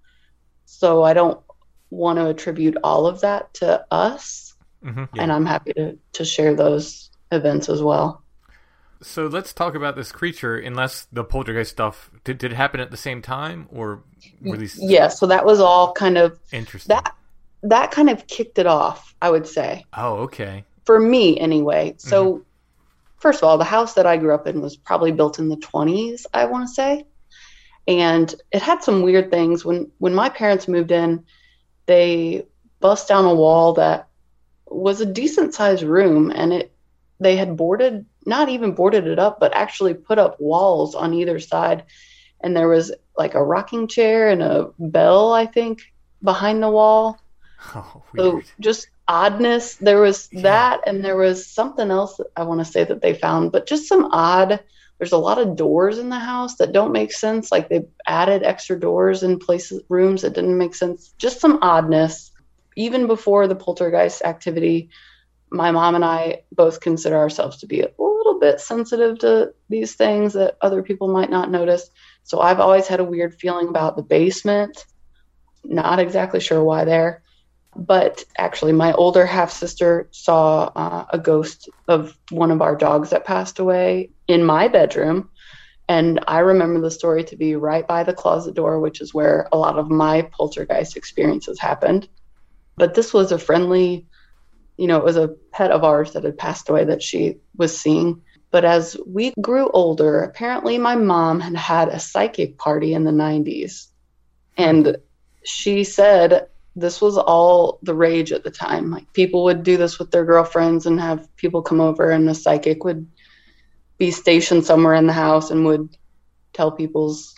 So I don't want to attribute all of that to us. And I'm happy to share those events as well. So let's talk about this creature, unless the poltergeist stuff, did it happen at the same time, or were these... Yeah, so that was all kind of... Interesting. That kind of kicked it off, I would say. Oh, okay. For me, anyway. So, first of all, the house that I grew up in was probably built in the 1920s, I want to say. And it had some weird things. When my parents moved in, they bust down a wall that was a decent-sized room, and they had not even boarded it up, but actually put up walls on either side. And there was like a rocking chair and a bell, I think, behind the wall. Oh, weird. So just oddness. There was that, and there was something else that I want to say that they found, but just some odd. There's a lot of doors in the house that don't make sense. Like they added extra doors in rooms that didn't make sense. Just some oddness. Even before the poltergeist activity, my mom and I both consider ourselves to be a little bit sensitive to these things that other people might not notice. So I've always had a weird feeling about the basement. Not exactly sure why there. But actually, my older half-sister saw a ghost of one of our dogs that passed away in my bedroom. And I remember the story to be right by the closet door, which is where a lot of my poltergeist experiences happened. But this was a friendly, it was a pet of ours that had passed away that she was seeing. But as we grew older, apparently my mom had a psychic party in the 90s. And she said this was all the rage at the time. Like people would do this with their girlfriends and have people come over, and the psychic would be stationed somewhere in the house and would tell people's,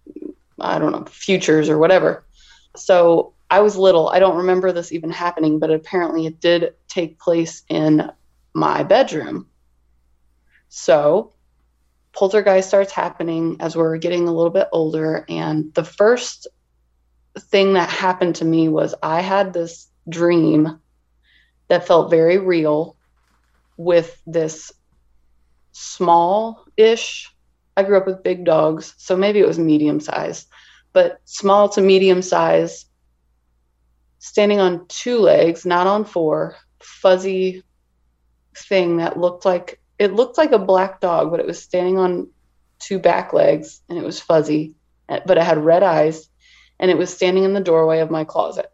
futures or whatever. So I was little. I don't remember this even happening, but apparently it did take place in my bedroom. So poltergeist starts happening as we're getting a little bit older. And the first thing that happened to me was I had this dream that felt very real with this small-ish. I grew up with big dogs, so maybe it was medium size, but small to medium size, standing on two legs, not on four, fuzzy thing that looked like a black dog, but it was standing on two back legs, and it was fuzzy, but it had red eyes, and it was standing in the doorway of my closet.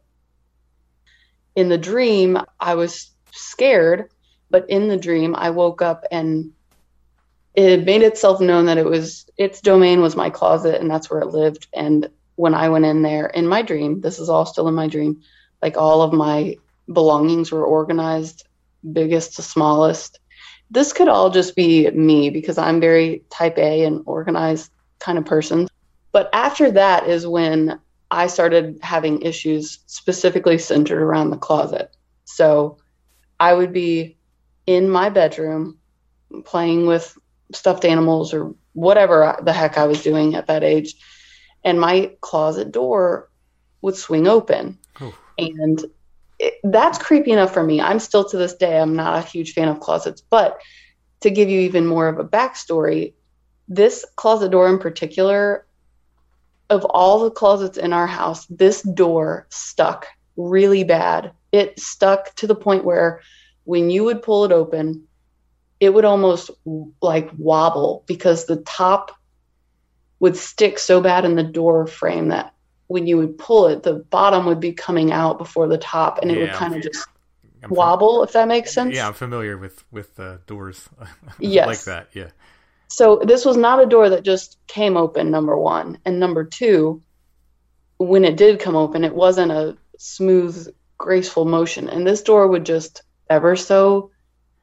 In the dream, I was scared, but in the dream, I woke up and it had made itself known that its domain was my closet, and that's where it lived. And when I went in there in my dream, this is all still in my dream, like all of my belongings were organized, biggest to smallest. This could all just be me because I'm very type A and organized kind of person. But after that is when I started having issues specifically centered around the closet. So I would be in my bedroom playing with stuffed animals or whatever the heck I was doing at that age. And my closet door would swing open. Oh. And that's creepy enough for me. I'm still to this day, I'm not a huge fan of closets. But to give you even more of a backstory, this closet door in particular, of all the closets in our house, this door stuck really bad. It stuck to the point where when you would pull it open, it would almost like wobble because the top would stick so bad in the door frame that when you would pull it, the bottom would be coming out before the top, and it would kind of just wobble, if that makes sense. Yeah, I'm familiar with doors yes. like that. Yeah. So this was not a door that just came open, number one. And number two, when it did come open, it wasn't a smooth, graceful motion. And this door would just ever so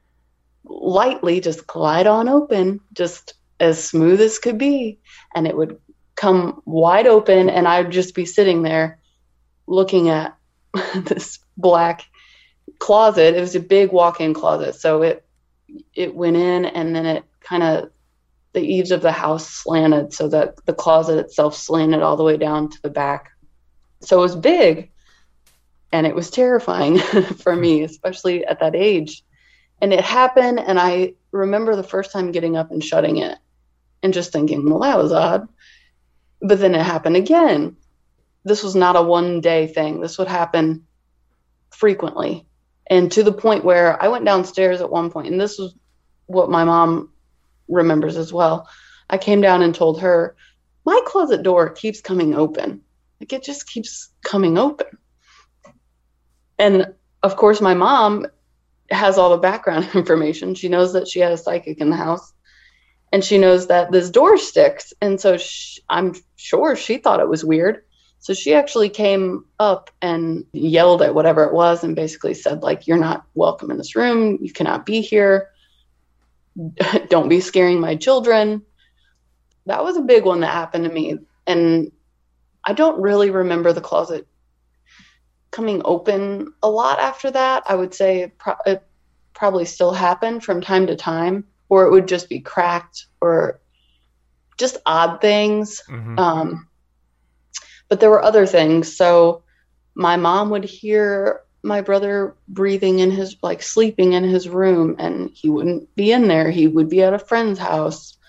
lightly just glide on open, just as smooth as could be. And it would come wide open, and I'd just be sitting there looking at this black closet. It was a big walk-in closet. So it went in, and then it kind of, the eaves of the house slanted so that the closet itself slanted all the way down to the back. So it was big, and it was terrifying for me, especially at that age. And it happened, and I remember the first time getting up and shutting it and just thinking, well, that was odd. But then it happened again. This was not a one-day thing. This would happen frequently. And to the point where I went downstairs at one point, and this was what my mom remembers as well. I came down and told her, my closet door keeps coming open. Like, it just keeps coming open. And of course, my mom has all the background information. She knows that she had a psychic in the house, and she knows that this door sticks. And so I'm sure she thought it was weird. So she actually came up and yelled at whatever it was and basically said, like, you're not welcome in this room. You cannot be here. Don't be scaring my children. That was a big one that happened to me. And I don't really remember the closet coming open a lot after that. I would say it probably still happened from time to time, or it would just be cracked or just odd things. Mm-hmm. But there were other things. So my mom would hear my brother breathing in his, like, sleeping in his room, and he wouldn't be in there. He would be at a friend's house,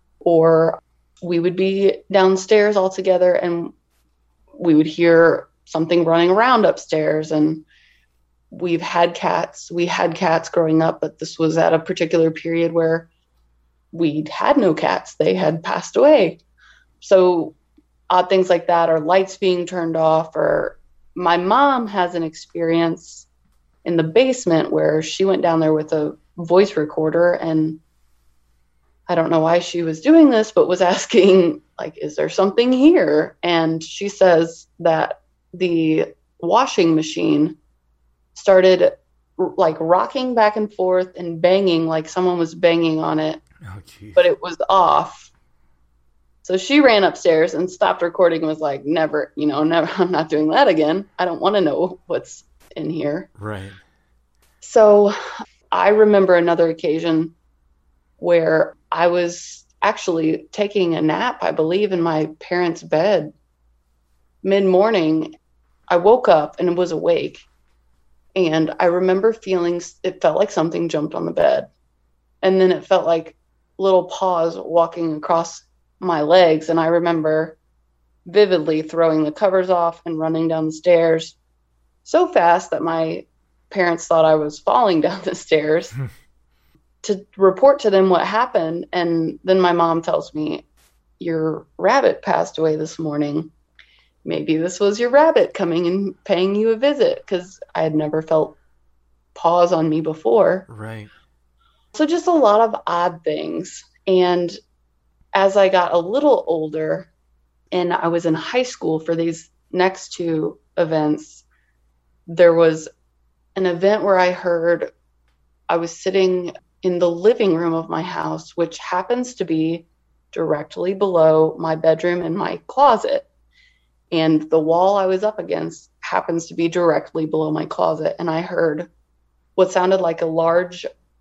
or we would be downstairs all together and we would hear something running around upstairs. And we had cats growing up, but this was at a particular period where we had no cats. They had passed away. So odd things like that, or lights being turned off. Or my mom has an experience in the basement where she went down there with a voice recorder, and I don't know why she was doing this, but was asking, like, is there something here? And she says that the washing machine started, like, rocking back and forth and banging like someone was banging on it, but it was off. So she ran upstairs and stopped recording and was like, never, I'm not doing that again. I don't want to know what's in here. Right. So I remember another occasion where I was actually taking a nap, I believe, in my parents' bed. Mid-morning, I woke up and was awake. And I remember feeling, it felt like something jumped on the bed. And then it felt like little paws walking across my legs. And I remember vividly throwing the covers off and running down the stairs so fast that my parents thought I was falling down the stairs to report to them what happened. And then my mom tells me, your rabbit passed away this morning. Maybe this was your rabbit coming and paying you a visit, because I had never felt paws on me before. Right. So just a lot of odd things. And as I got a little older, And I was in high school for these next two events. There was an event where I was sitting in the living room of my house, which happens to be directly below my bedroom and my closet. And the wall I was up against happens to be directly below my closet. And I heard what sounded like a large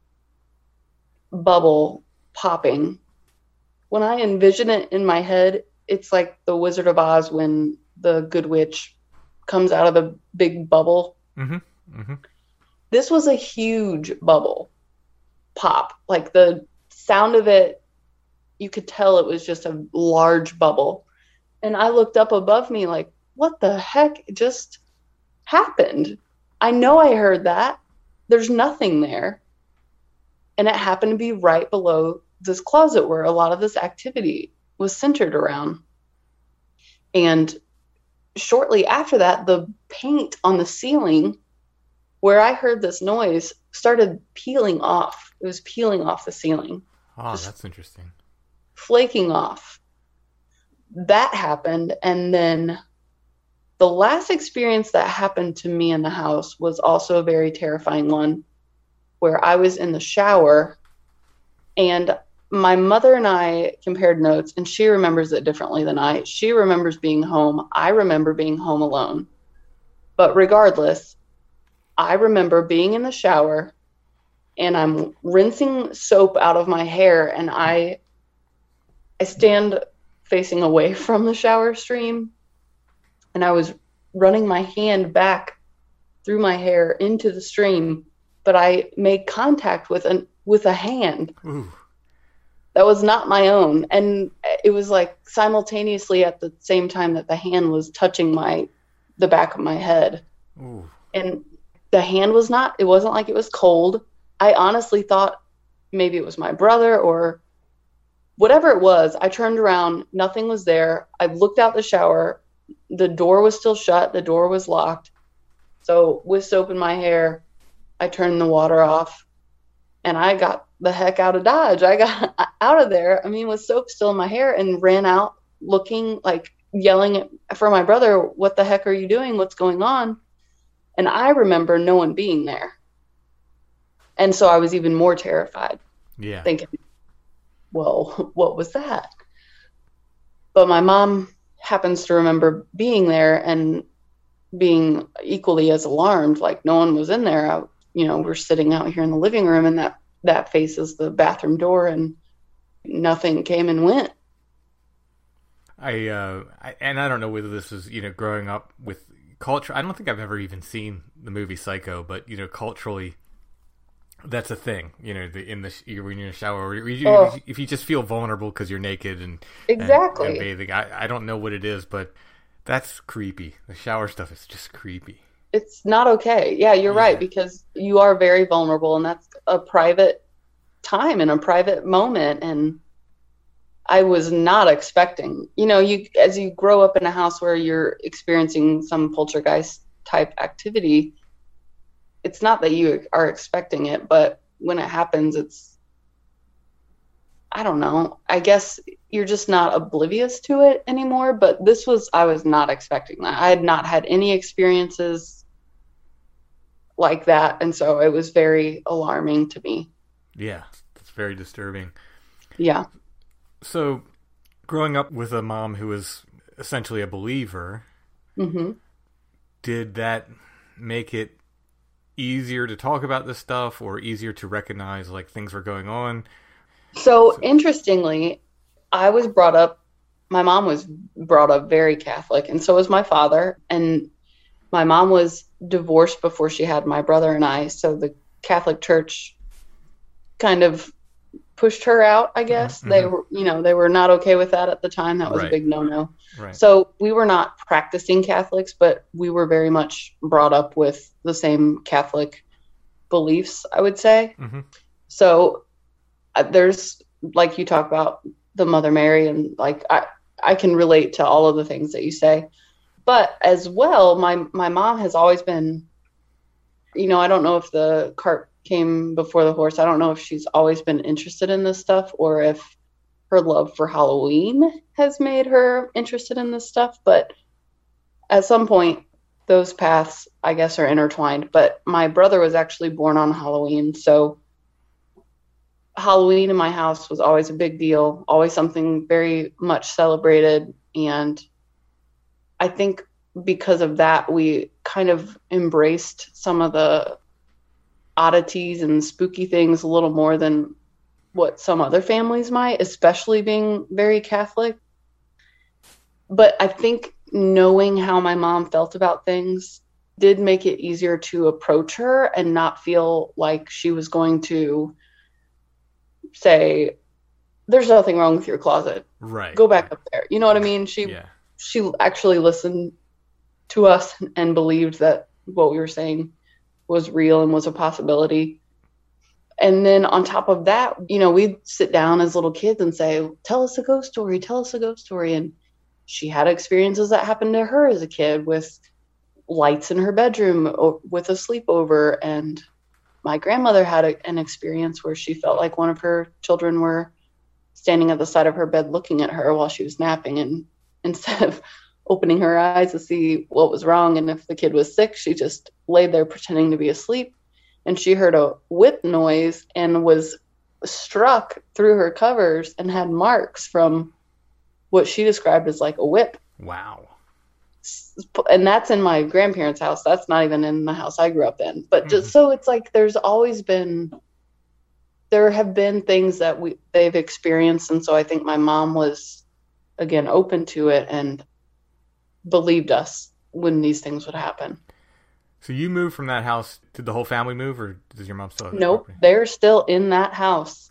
bubble popping. When I envision it in my head, it's like the Wizard of Oz when the Good Witch comes out of the big bubble. Mm-hmm. Mm-hmm. This was a huge bubble pop. Like the sound of it, you could tell it was just a large bubble. And I looked up above me like, what the heck just happened? I know I heard that. There's nothing there. And it happened to be right below this closet where a lot of this activity was centered around. And shortly after that, the paint on the ceiling where I heard this noise started peeling off. It was peeling off the ceiling. Oh, that's interesting. Flaking off. That happened. And then the last experience that happened to me in the house was also a very terrifying one, where I was in the shower and my mother and I compared notes, and she remembers it differently than I. She remembers being home. I remember being home alone. But regardless, I remember being in the shower and I'm rinsing soap out of my hair, and I stand facing away from the shower stream, and I was running my hand back through my hair into the stream, but I made contact with a hand. Ooh. That was not my own. And it was like simultaneously at the same time that the hand was touching the back of my head. Ooh. And the hand it wasn't like it was cold. I honestly thought maybe it was my brother or whatever it was. I turned around, nothing was there. I looked out the shower. The door was still shut. The door was locked. So with soap in my hair, I turned the water off and I got the heck out of Dodge. I got out of there. I mean, with soap still in my hair, and ran out looking, like yelling for my brother, what the heck are you doing? What's going on? And I remember no one being there. And so I was even more terrified. Yeah. Thinking, well, what was that? But my mom happens to remember being there and being equally as alarmed, like no one was in there. We're sitting out here in the living room, and that faces the bathroom door, and nothing came and went. I don't know whether this was, growing up with culture. I don't think I've ever even seen the movie Psycho, but, culturally, that's a thing, when you're in the shower, if you just feel vulnerable because you're naked and bathing. I don't know what it is, but that's creepy. The shower stuff is just creepy. It's not okay. Yeah, you're right, because you are very vulnerable, and that's a private time and a private moment. And I was not expecting, as you grow up in a house where you're experiencing some poltergeist type activity, it's not that you are expecting it, but when it happens, I don't know. I guess you're just not oblivious to it anymore. But I was not expecting that. I had not had any experiences like that. And so it was very alarming to me. Yeah, it's very disturbing. Yeah. So growing up with a mom who was essentially a believer, mm-hmm. did that make it easier to talk about this stuff, or easier to recognize like things were going on? So interestingly, my mom was brought up very Catholic, and so was my father. And my mom was divorced before she had my brother and I. So the Church kind of pushed her out, I guess. Mm-hmm. They were not okay with that at the time. That was a big no-no. Right. So we were not practicing Catholics, but we were very much brought up with the same Catholic beliefs, I would say. Mm-hmm. So there's, like you talk about the Mother Mary, and like I can relate to all of the things that you say. But as well, my mom has always been, I don't know if the cart came before the horse. I don't know if she's always been interested in this stuff, or if her love for Halloween has made her interested in this stuff. But at some point, those paths, I guess, are intertwined. But my brother was actually born on Halloween. So Halloween in my house was always a big deal, always something very much celebrated. And I think because of that, we kind of embraced some of the oddities and spooky things a little more than what some other families might, especially being very Catholic. But I think knowing how my mom felt about things did make it easier to approach her and not feel like she was going to say, there's nothing wrong with your closet. Right. Go back up there. You know what I mean? She actually listened to us and believed that what we were saying was real and was a possibility. And then on top of that, you know, we'd sit down as little kids and say, tell us a ghost story, tell us a ghost story. And she had experiences that happened to her as a kid with lights in her bedroom or with a sleepover. And my grandmother had an experience where she felt like one of her children were standing at the side of her bed looking at her while she was napping. And instead of opening her eyes to see what was wrong and if the kid was sick, she just laid there pretending to be asleep. And she heard a whip noise and was struck through her covers and had marks from what she described as like a whip. Wow. And that's in my grandparents' house. That's not even in the house I grew up in. But just so it's like there have been things that they've experienced. And so I think my mom was, again, open to it and believed us when these things would happen. So you moved from that house. Did the whole family move, or does your mom still have that Nope, property? they're still in that house.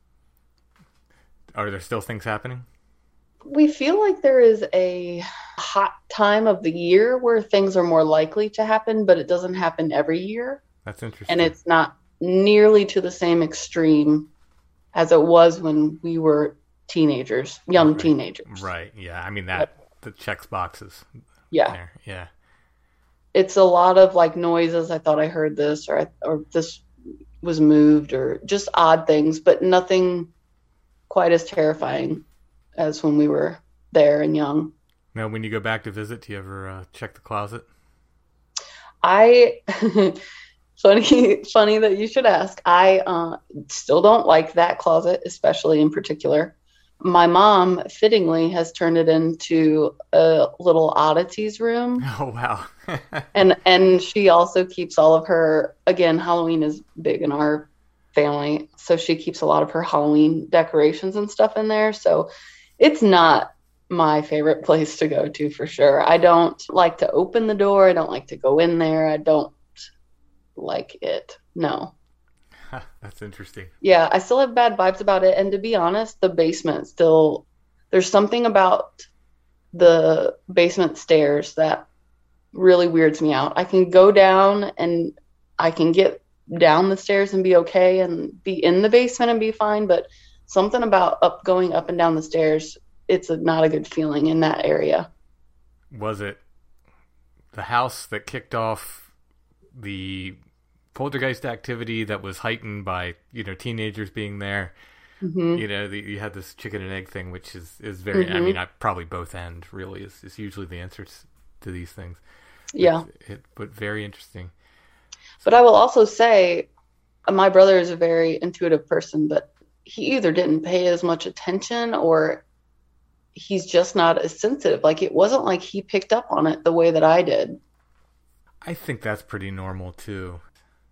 Are there still things happening? We feel like there is a hot time of the year where things are more likely to happen, but it doesn't happen every year. That's interesting. And it's not nearly to the same extreme as it was when we were teenagers, young teenagers. Right, yeah. I mean, that checks boxes. Yeah. There. Yeah. It's a lot of like noises. I thought I heard this, or this was moved, or just odd things, but nothing quite as terrifying as when we were there and young. Now, when you go back to visit, do you ever check the closet? Funny that you should ask. I still don't like that closet, especially in particular. My mom, fittingly, has turned it into a little oddities room. Oh, wow. and she also keeps all of her, again, Halloween is big in our family, so she keeps a lot of her Halloween decorations and stuff in there. So it's not my favorite place to go to, for sure. I don't like to open the door. I don't like to go in there. I don't like it. No. That's interesting. Yeah, I still have bad vibes about it. And to be honest, the basement still, there's something about the basement stairs that really weirds me out. I can go down and I can get down the stairs and be okay and be in the basement and be fine. But something about going up and down the stairs, it's not a good feeling in that area. Was it the house that kicked off the poltergeist activity that was heightened by, teenagers being there? Mm-hmm. You had this chicken and egg thing, which is very, I mean, probably both end really is usually the answer to these things. Yeah. But very interesting. But I will also say my brother is a very intuitive person, but he either didn't pay as much attention or he's just not as sensitive. Like, it wasn't like he picked up on it the way that I did. I think that's pretty normal too.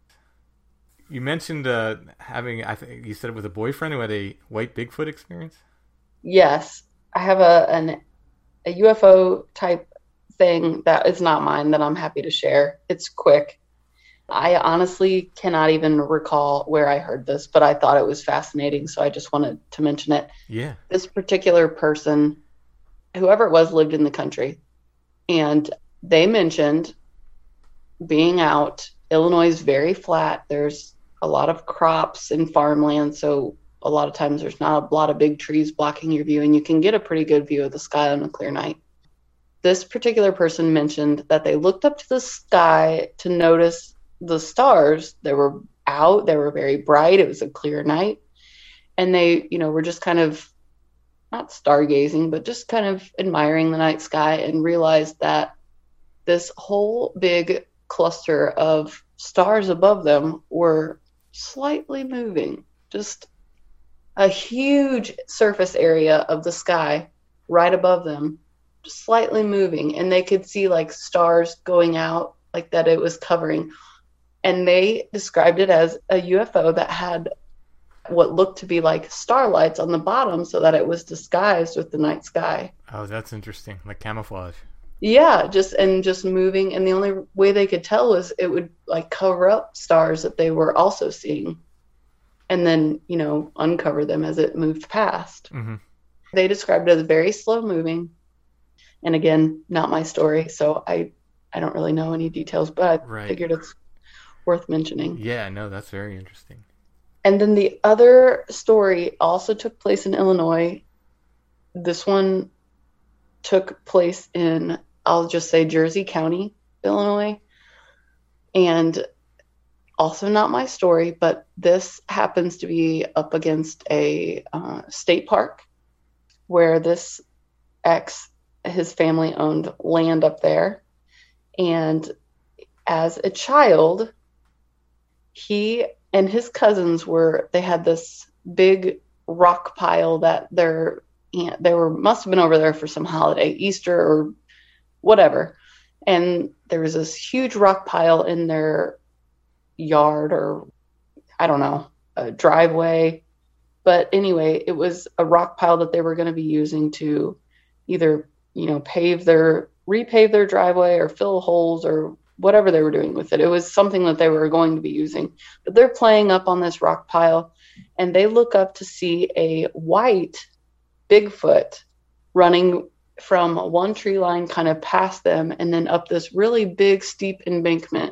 You mentioned having, I think you said it was a boyfriend who had a white Bigfoot experience? Yes. I have a UFO type thing that is not mine that I'm happy to share. It's quick. I honestly cannot even recall where I heard this, but I thought it was fascinating, so I just wanted to mention it. Yeah. This particular person, whoever it was, lived in the country, and they mentioned being out. Illinois is very flat. There's a lot of crops and farmland, so a lot of times there's not a lot of big trees blocking your view, and you can get a pretty good view of the sky on a clear night. This particular person mentioned that they looked up to the sky to notice the stars. They were out, they were very bright, it was a clear night, and they were just kind of not stargazing, but just kind of admiring the night sky, and realized that this whole big cluster of stars above them were slightly moving. Just a huge surface area of the sky right above them, just slightly moving. And they could see like stars going out, like that it was covering. And they described it as a UFO that had what looked to be like starlights on the bottom, so that it was disguised with the night sky. Oh, that's interesting. Like camouflage. Yeah, just moving. And the only way they could tell was it would like cover up stars that they were also seeing, and then, you know, uncover them as it moved past. Mm-hmm. They described it as very slow moving. And again, not my story, so I don't really know any details, but I figured it's worth mentioning. Yeah, no, that's very interesting. And then the other story also took place in Illinois. This one took place in, I'll just say, Jersey County, Illinois. And also not my story, but this happens to be up against a state park where this his family owned land up there. And as a child, he and his cousins they had this big rock pile that must have been over there for some holiday, Easter or whatever. And there was this huge rock pile in their yard, or I don't know, a driveway. But anyway, it was a rock pile that they were going to be using to either, you know, repave their driveway or fill holes or whatever they were doing with it. It was something that they were going to be using. But they're playing up on this rock pile, and they look up to see a white Bigfoot running from one tree line kind of past them, and then up this really big steep embankment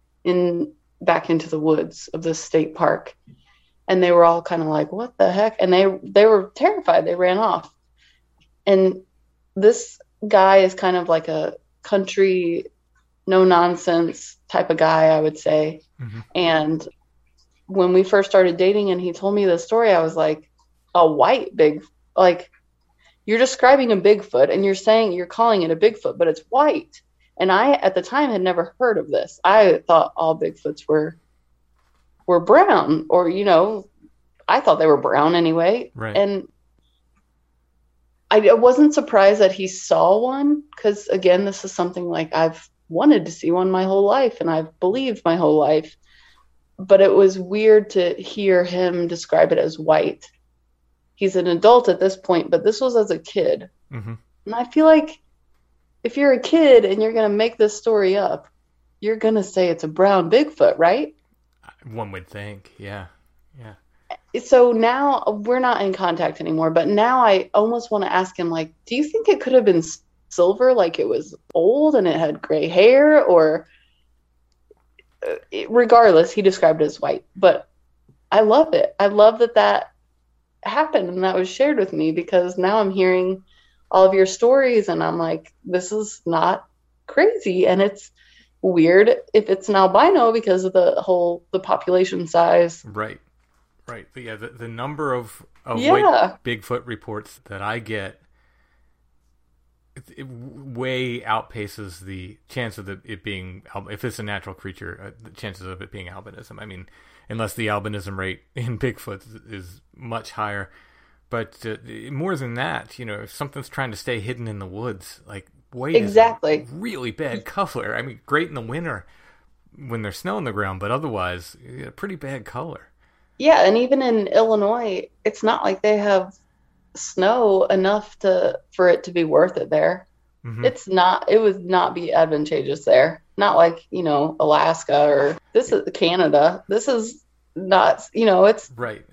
back into the woods of this state park. And they were all kind of like, what the heck? And they were terrified. They ran off. And this guy is kind of like a country, no nonsense type of guy, I would say. Mm-hmm. And when we first started dating and he told me this story, I was like, a white like, you're describing a Bigfoot and you're calling it a Bigfoot, but it's white. And I, at the time, had never heard of this. I thought all Bigfoots were brown, or, you know, I thought they were brown anyway. Right. And I wasn't surprised that he saw one, because, again, this is something like I've wanted to see one my whole life, and I've believed my whole life. But it was weird to hear him describe it as white. He's an adult at this point, but this was as a kid. Mm-hmm. And I feel like if you're a kid and you're going to make this story up, you're going to say it's a brown Bigfoot, right? One would think, yeah. Yeah. So now we're not in contact anymore, but now I almost want to ask him, like, do you think it could have been silver, like it was old and it had gray hair, or regardless, he described it as white. But I love it. I love that happened and that was shared with me, because now I'm hearing all of your stories and I'm like, this is not crazy. And it's weird if it's an albino because of the population size. Right. But yeah, the number of white Bigfoot reports that I get, it way outpaces the chance of it being, if it's a natural creature, the chances of it being albinism. I mean, unless the albinism rate in Bigfoot is much higher. But more than that, you know, if something's trying to stay hidden in the woods, like white is a really bad color. I mean, great in the winter when there's snow on the ground, but otherwise, a pretty bad color. Yeah, and even in Illinois, it's not like they have snow enough for it to be worth it there. Mm-hmm. It would not be advantageous there. Not like, you know, Alaska or this is Canada. This is not, you know, it's right.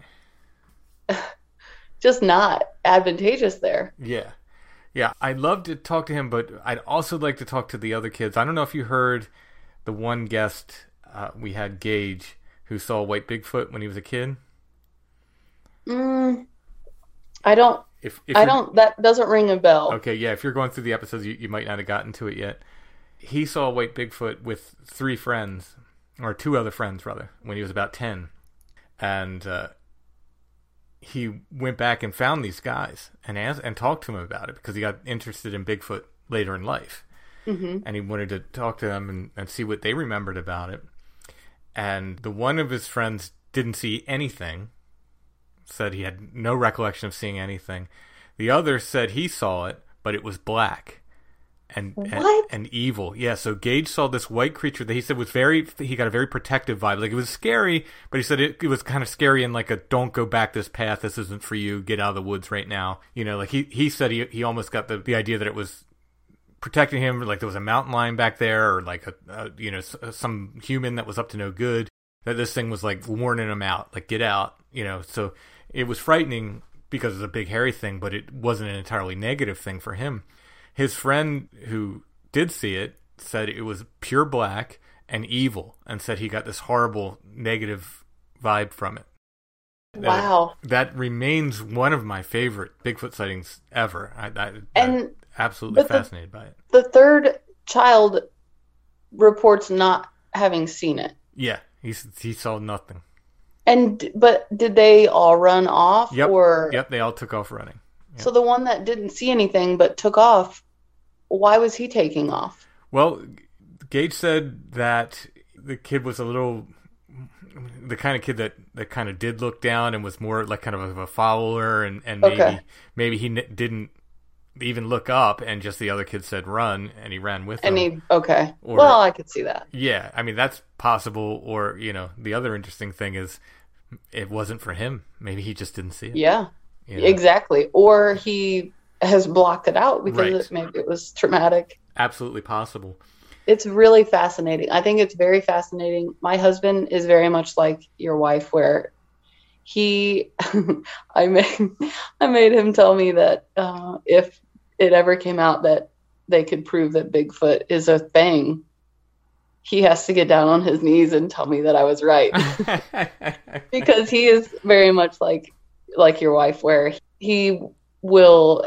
Just not advantageous there. Yeah. I'd love to talk to him, but I'd also like to talk to the other kids. I don't know if you heard the one guest we had, Gage, who saw a white Bigfoot when he was a kid. I don't. That doesn't ring a bell. Okay, yeah. If you're going through the episodes, you might not have gotten to it yet. He saw a white Bigfoot with 3 friends, or 2 other friends rather, when he was about 10, and he went back and found these guys and talked to them about it because he got interested in Bigfoot later in life. Mm-hmm. And he wanted to talk to them and see what they remembered about it. And the one of his friends didn't see anything, said he had no recollection of seeing anything. The other said he saw it, but it was black and evil. Yeah, so Gage saw this white creature that he said was he got a very protective vibe. Like, it was scary, but he said it was kind of scary in like a, don't go back this path, this isn't for you, get out of the woods right now. You know, like he said he almost got the idea that it was protecting him, like there was a mountain lion back there, or like some human that was up to no good, that this thing was like warning him out, like, get out, you know. So it was frightening because it's a big hairy thing, but it wasn't an entirely negative thing for him. His friend who did see it said it was pure black and evil, and said he got this horrible negative vibe from it. Wow. That remains one of my favorite Bigfoot sightings ever. I'm absolutely fascinated by it. The third child reports not having seen it. Yeah, he saw nothing. But did they all run off? Yep, they all took off running. Yep. So the one that didn't see anything but took off, why was he taking off? Well, Gage said that the kid was the kind of kid that kind of did look down and was more like kind of a follower, and maybe he didn't even look up, and just the other kid said run, and he ran with him. Well, I could see that. Yeah, I mean, that's possible. Or, you know, the other interesting thing is it wasn't for him. Maybe he just didn't see it. Yeah, you know? Exactly. Or he has blocked it out because maybe it was traumatic. Absolutely possible. It's really fascinating. I think it's very fascinating. My husband is very much like your wife, where I made him tell me that if it ever came out that they could prove that Bigfoot is a thing, he has to get down on his knees and tell me that I was right. Because he is very much like your wife, where he will,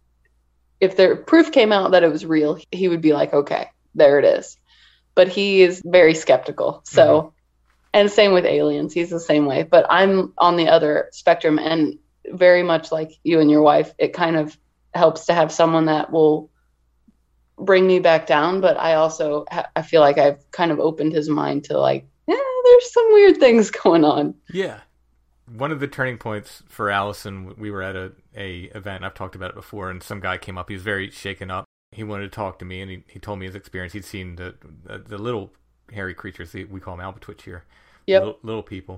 if the proof came out that it was real, he would be like, okay, there it is. But he is very skeptical. So, and same with aliens. He's the same way. But I'm on the other spectrum, and very much like you and your wife, it kind of helps to have someone that will bring me back down. But I also, I feel like I've kind of opened his mind to like, there's some weird things going on. Yeah. One of the turning points for Allison, we were at a event, I've talked about it before, and some guy came up. He was very shaken up. He wanted to talk to me, and he told me his experience. He'd seen the little hairy creatures, we call them Albatwitch here, little people.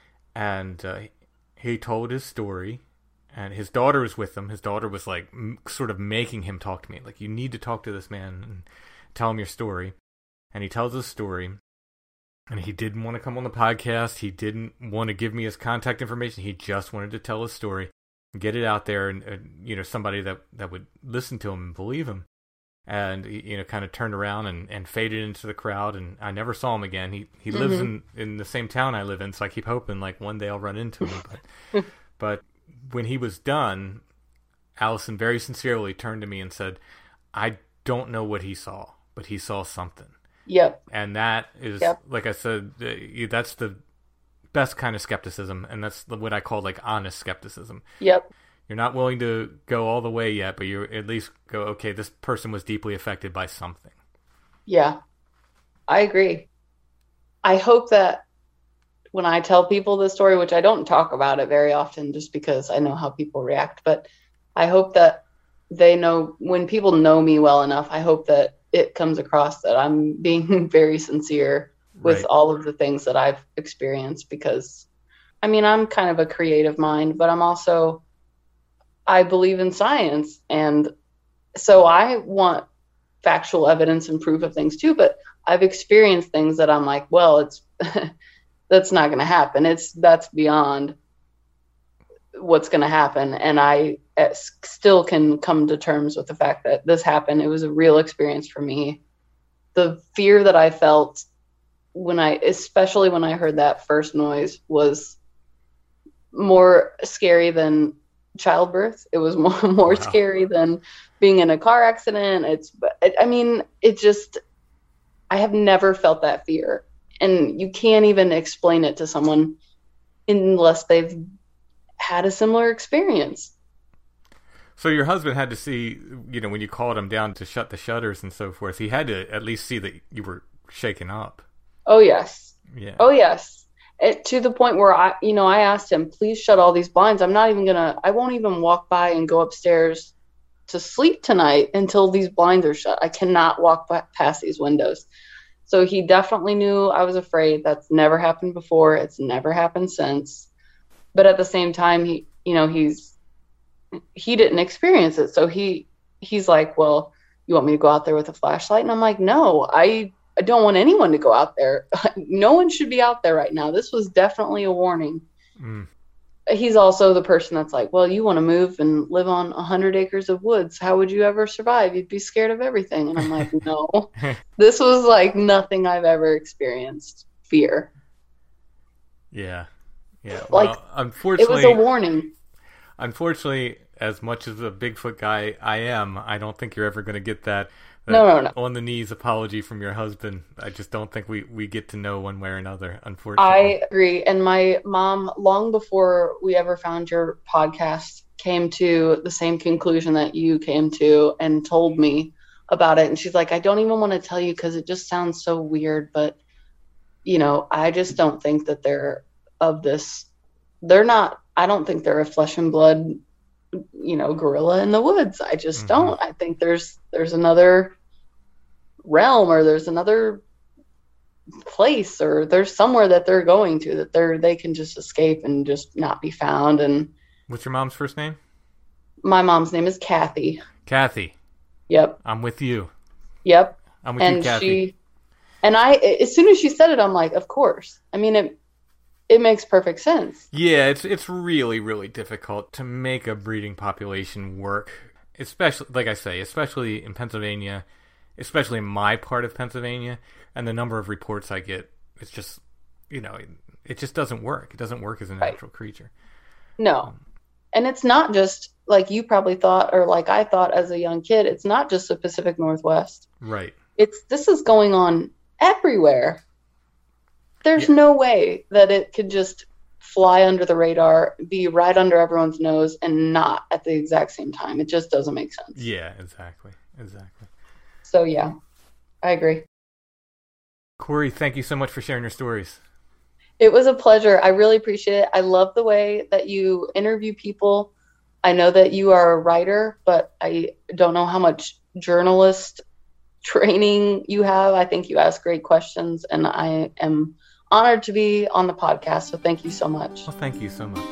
And he told his story, and his daughter was with him. His daughter was like sort of making him talk to me, like, you need to talk to this man and tell him your story. And he tells his story, and he didn't want to come on the podcast. He didn't want to give me his contact information. He just wanted to tell his story, get it out there, and you know, somebody that would listen to him and believe him. And you know, kind of turned around and faded into the crowd, and I never saw him again. He lives in the same town I live in, so I keep hoping like one day I'll run into him. But when he was done, Allison very sincerely turned to me and said, I don't know what he saw, but he saw something. Yep. And that is, like I said, that's the best kind of skepticism, and that's what I call like honest skepticism. Yep. You're not willing to go all the way yet, but you at least go, okay, this person was deeply affected by something. Yeah, I agree. I hope that when I tell people this story, which I don't talk about it very often just because I know how people react, but I hope that they know, when people know me well enough, I hope that it comes across that I'm being very sincere with all of the things that I've experienced, because, I mean, I'm kind of a creative mind, but I believe in science, and so I want factual evidence and proof of things too, but I've experienced things that I'm like, well, it's that's not going to happen. That's beyond what's going to happen. And I still can come to terms with the fact that this happened. It was a real experience for me. The fear that I felt especially when I heard that first noise, was more scary than childbirth. It was more scary than being in a car accident. I have never felt that fear, and you can't even explain it to someone unless they've had a similar experience. So your husband had to see, when you called him down to shut the shutters and so forth, he had to at least see that you were shaken up. Oh, yes. Yeah. Oh, yes. To the point where I asked him, please shut all these blinds. I won't even walk by and go upstairs to sleep tonight until these blinds are shut. I cannot walk past these windows. So he definitely knew I was afraid. That's never happened before. It's never happened since. But at the same time, he didn't experience it. So he's like, well, you want me to go out there with a flashlight? And I'm like, no, I don't want anyone to go out there. No one should be out there right now. This was definitely a warning. Mm. He's also the person that's like, well, you want to move and live on 100 acres of woods. How would you ever survive? You'd be scared of everything. And I'm like, no, this was like nothing I've ever experienced. Fear. Yeah. Yeah. Like, well, unfortunately, it was a warning. Unfortunately, as much as a Bigfoot guy I am, I don't think you're ever going to get that no. on the knees apology from your husband. I just don't think we get to know one way or another, unfortunately. I agree. And my mom, long before we ever found your podcast, came to the same conclusion that you came to and told me about it. And she's like, I don't even want to tell you because it just sounds so weird. But, I just don't think that they're of this. They're not. I don't think they're a flesh and blood, gorilla in the woods. I just don't. I think there's another realm, or there's another place, or there's somewhere that they're going to that they can just escape and just not be found. And what's your mom's first name? My mom's name is Kathy. Kathy. Yep. I'm with you. Yep. I'm with you, Kathy. As soon as she said it, I'm like, of course. I mean, it makes perfect sense. Yeah, it's really, really difficult to make a breeding population work, especially, like I say, especially in Pennsylvania, especially in my part of Pennsylvania, and the number of reports I get, it's just, it just doesn't work. It doesn't work as a natural creature. No. And it's not just like you probably thought, or like I thought as a young kid, it's not just the Pacific Northwest. Right. This is going on everywhere. There's no way that it could just fly under the radar, be right under everyone's nose, and not at the exact same time. It just doesn't make sense. Yeah, exactly. So, yeah, I agree. Corey, thank you so much for sharing your stories. It was a pleasure. I really appreciate it. I love the way that you interview people. I know that you are a writer, but I don't know how much journalist training you have. I think you ask great questions, and I am honored to be on the podcast, so thank you so much. Well, thank you so much.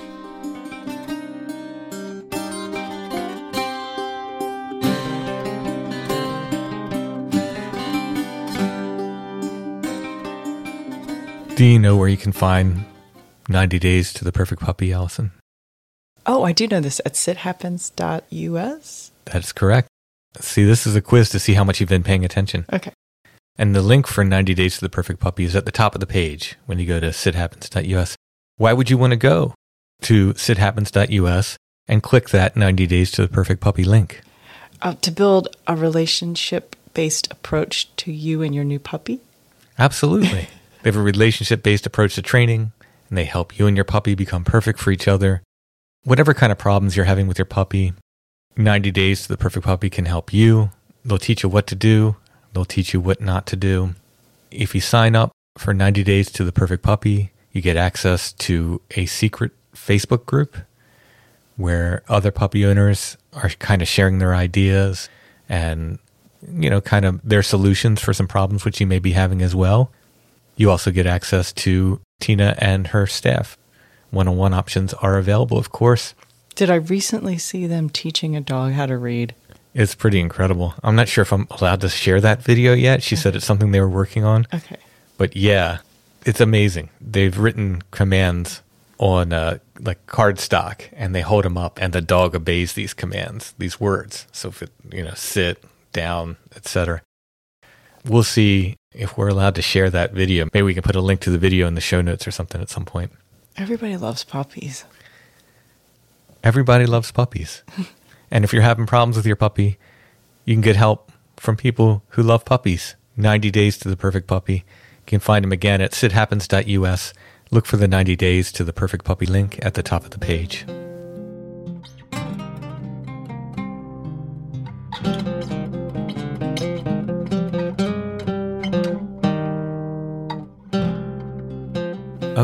Do you know where you can find 90 Days to the Perfect Puppy, Allison? Oh, I do know this, at sithappens.us. That's correct. See, this is a quiz to see how much you've been paying attention. Okay. And the link for 90 Days to the Perfect Puppy is at the top of the page when you go to sithappens.us. Why would you want to go to sithappens.us and click that 90 Days to the Perfect Puppy link? To build a relationship-based approach to you and your new puppy? Absolutely. They have a relationship-based approach to training, and they help you and your puppy become perfect for each other. Whatever kind of problems you're having with your puppy, 90 Days to the Perfect Puppy can help you. They'll teach you what to do. They'll teach you what not to do. If you sign up for 90 Days to the Perfect Puppy, you get access to a secret Facebook group where other puppy owners are kind of sharing their ideas and, kind of their solutions for some problems which you may be having as well. You also get access to Tina and her staff. One-on-one options are available, of course. Did I recently see them teaching a dog how to read? It's pretty incredible. I'm not sure if I'm allowed to share that video yet. She said it's something they were working on. Okay. But yeah, it's amazing. They've written commands on like cardstock, and they hold them up, and the dog obeys these commands, these words. So if it, sit, down, etc. We'll see if we're allowed to share that video. Maybe we can put a link to the video in the show notes or something at some point. Everybody loves puppies. Everybody loves puppies. And if you're having problems with your puppy, you can get help from people who love puppies. 90 Days to the Perfect Puppy. You can find them again at sithappens.us. Look for the 90 Days to the Perfect Puppy link at the top of the page.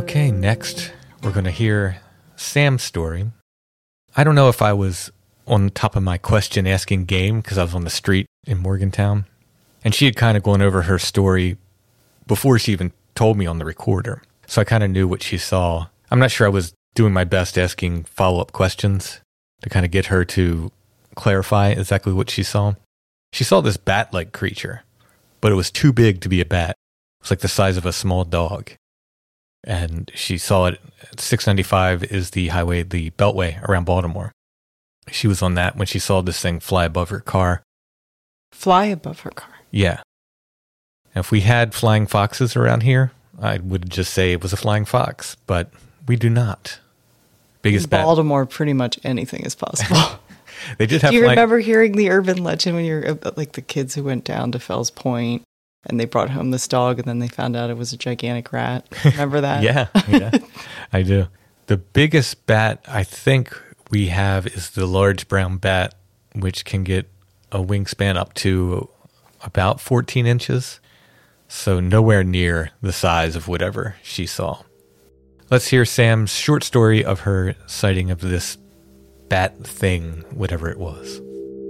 Okay, next we're going to hear Sam's story. I don't know if I was on top of my question asking game because I was on the street in Morgantown. And she had kind of gone over her story before she even told me on the recorder. So I kind of knew what she saw. I'm not sure I was doing my best asking follow-up questions to kind of get her to clarify exactly what she saw. She saw this bat-like creature, but it was too big to be a bat. It was like the size of a small dog. And she saw it at 695 is the highway, the Beltway around Baltimore. She was on that when she saw this thing fly above her car. Fly above her car? Yeah. If we had flying foxes around here, I would just say it was a flying fox, but we do not. Biggest in Baltimore, pretty much anything is possible. They did have. Do you remember hearing the urban legend when you're like the kids who went down to Fells Point and they brought home this dog and then they found out it was a gigantic rat? Remember that? Yeah, I do. The biggest bat I think we have is the large brown bat, which can get a wingspan up to about 14 inches. So nowhere near the size of whatever she saw. Let's hear Sam's short story of her sighting of this bat thing, whatever it was.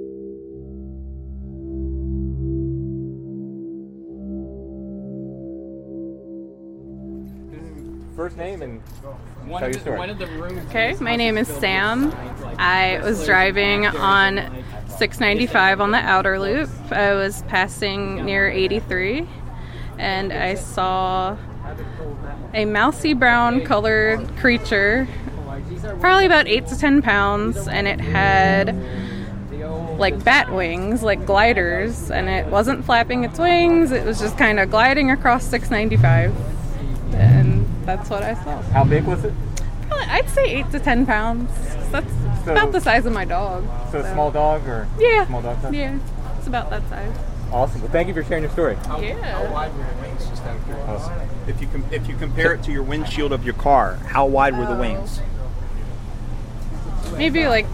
First name and tell your story. Okay, my name is Sam. I was driving on 695 on the outer loop. I was passing near 83, and I saw a mousy brown colored creature, probably about 8 to 10 pounds, and it had like bat wings, like gliders, and it wasn't flapping its wings, it was just kind of gliding across 695, and that's what I saw. How big was it? Probably, I'd say 8 to 10 pounds. That's about the size of my dog. So a small dog or small dog size? Yeah, it's about that size. Awesome. Well, thank you for sharing your story. How wide were your wings? Just out of curiosity. If you compare it to your windshield of your car, how wide were the wings? Maybe like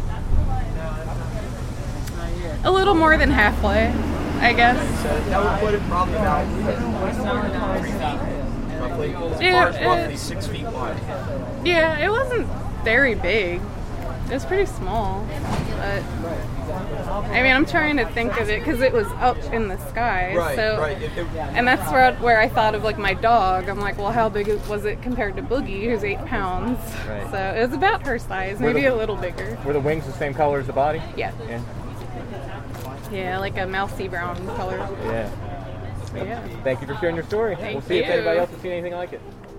a little more than halfway, I guess. That would put it probably about 3 feet. Roughly. Roughly 6 feet wide. Yeah, it wasn't very big. It was pretty small, but I mean, I'm trying to think of it because it was up in the sky. Right, so, right. And that's where I thought of like my dog. I'm like, well, how big was it compared to Boogie, who's 8 pounds? Right. So it was about her size, maybe a little bigger. Were the wings the same color as the body? Yeah. Yeah, like a mousy brown color. Yeah. Yeah. Thank you for sharing your story. Thank We'll see if you. anybody else has seen anything like it.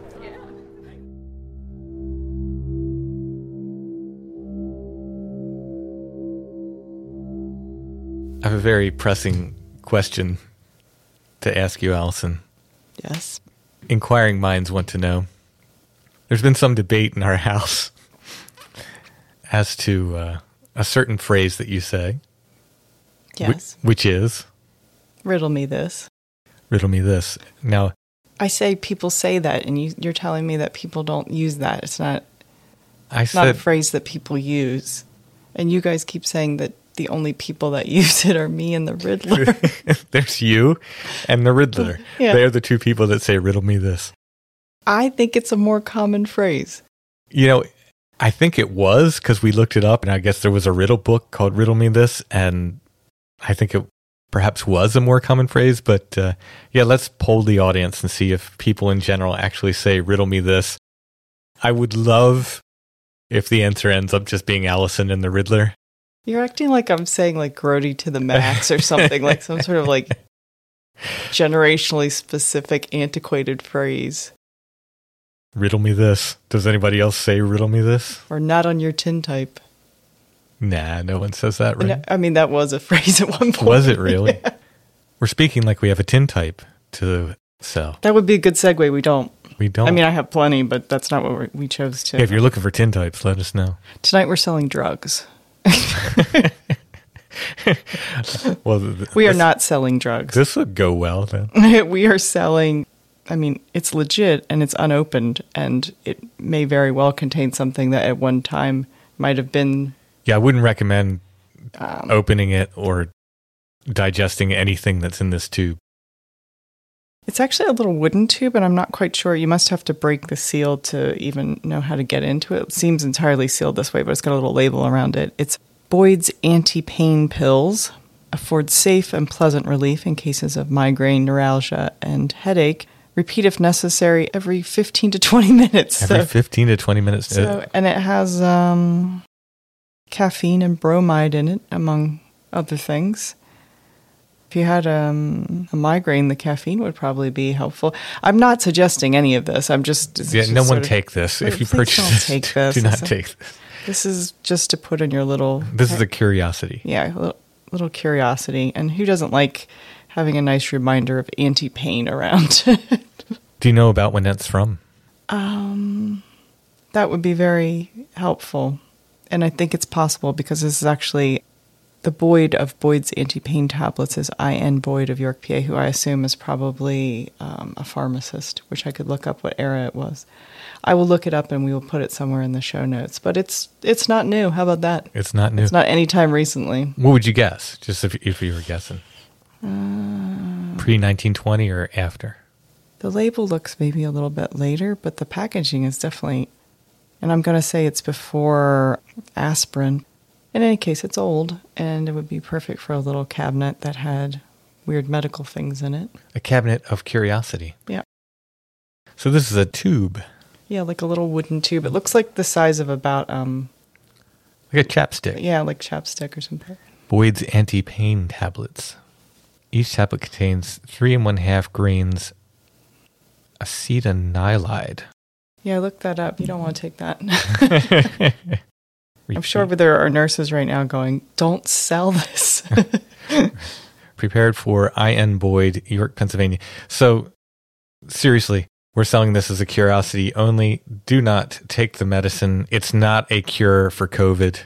I have a very pressing question to ask you, Allison. Yes. Inquiring minds want to know. There's been some debate in our house as to a certain phrase that you say. Yes. Which is? Riddle me this. Riddle me this. Now, I say people say that, and you're telling me that people don't use that. It's not not a phrase that people use. And you guys keep saying that the only people that use it are me and the Riddler. There's you and the Riddler. Yeah. They're the two people that say, riddle me this. I think it's a more common phrase. You know, I think it was because we looked it up, and I guess there was a riddle book called Riddle Me This, and I think it perhaps was a more common phrase. But yeah, let's poll the audience and see if people in general actually say, riddle me this. I would love if the answer ends up just being Allison and the Riddler. You're acting like I'm saying like Grody to the max or something, like some sort of like generationally specific antiquated phrase. Riddle me this. Does anybody else say riddle me this? Or not on your tintype. Nah, no one says that, right? No, I mean, that was a phrase at one point. Was it really? Yeah. We're speaking like we have a tintype to sell. That would be a good segue. We don't. We don't. I mean, I have plenty, but that's not what we chose to. Hey, if you're looking for tintypes, let us know. Tonight we're selling drugs. Well, we are not selling drugs. This would go well then. We are selling, I mean, it's legit and it's unopened, and it may very well contain something that at one time might have been. Yeah, I wouldn't recommend opening it or digesting anything that's in this tube. It's actually a little wooden tube, and I'm not quite sure. You must have to break the seal to even know how to get into it. It seems entirely sealed this way, but it's got a little label around it. It's Boyd's Anti-Pain Pills. Affords safe and pleasant relief in cases of migraine, neuralgia, and headache. Repeat if necessary every 15 to 20 minutes. Every 15 to 20 minutes. And it has caffeine and bromide in it, among other things. If you had a migraine, the caffeine would probably be helpful. I'm not suggesting any of this. I'm just... no one take this. If you purchase this, do not take this. This is just to put in your little... This is a curiosity. Yeah, little curiosity. And who doesn't like having a nice reminder of anti-pain around? Do you know about when that's from? That would be very helpful. And I think it's possible because this is actually... The Boyd of Boyd's Anti-Pain Tablets is I.N. Boyd of York, PA, who I assume is probably a pharmacist, which I could look up what era it was. I will look it up and we will put it somewhere in the show notes. But it's not new. How about that? It's not new. It's not any time recently. What would you guess, just if you were guessing? Pre-1920 or after? The label looks maybe a little bit later, but the packaging is definitely... And I'm going to say it's before aspirin. In any case, it's old, and it would be perfect for a little cabinet that had weird medical things in it. A cabinet of curiosity. Yeah. So this is a tube. Yeah, like a little wooden tube. It looks like the size of about... like a chapstick. Yeah, like chapstick or something. Boyd's Anti-Pain Tablets. Each tablet contains 3 1/2 grains acetonilide. Yeah, look that up. You don't want to take that. I'm sure there are nurses right now going, don't sell this. Prepared for I.N. Boyd, York, Pennsylvania. So, seriously, we're selling this as a curiosity only. Do not take the medicine. It's not a cure for COVID.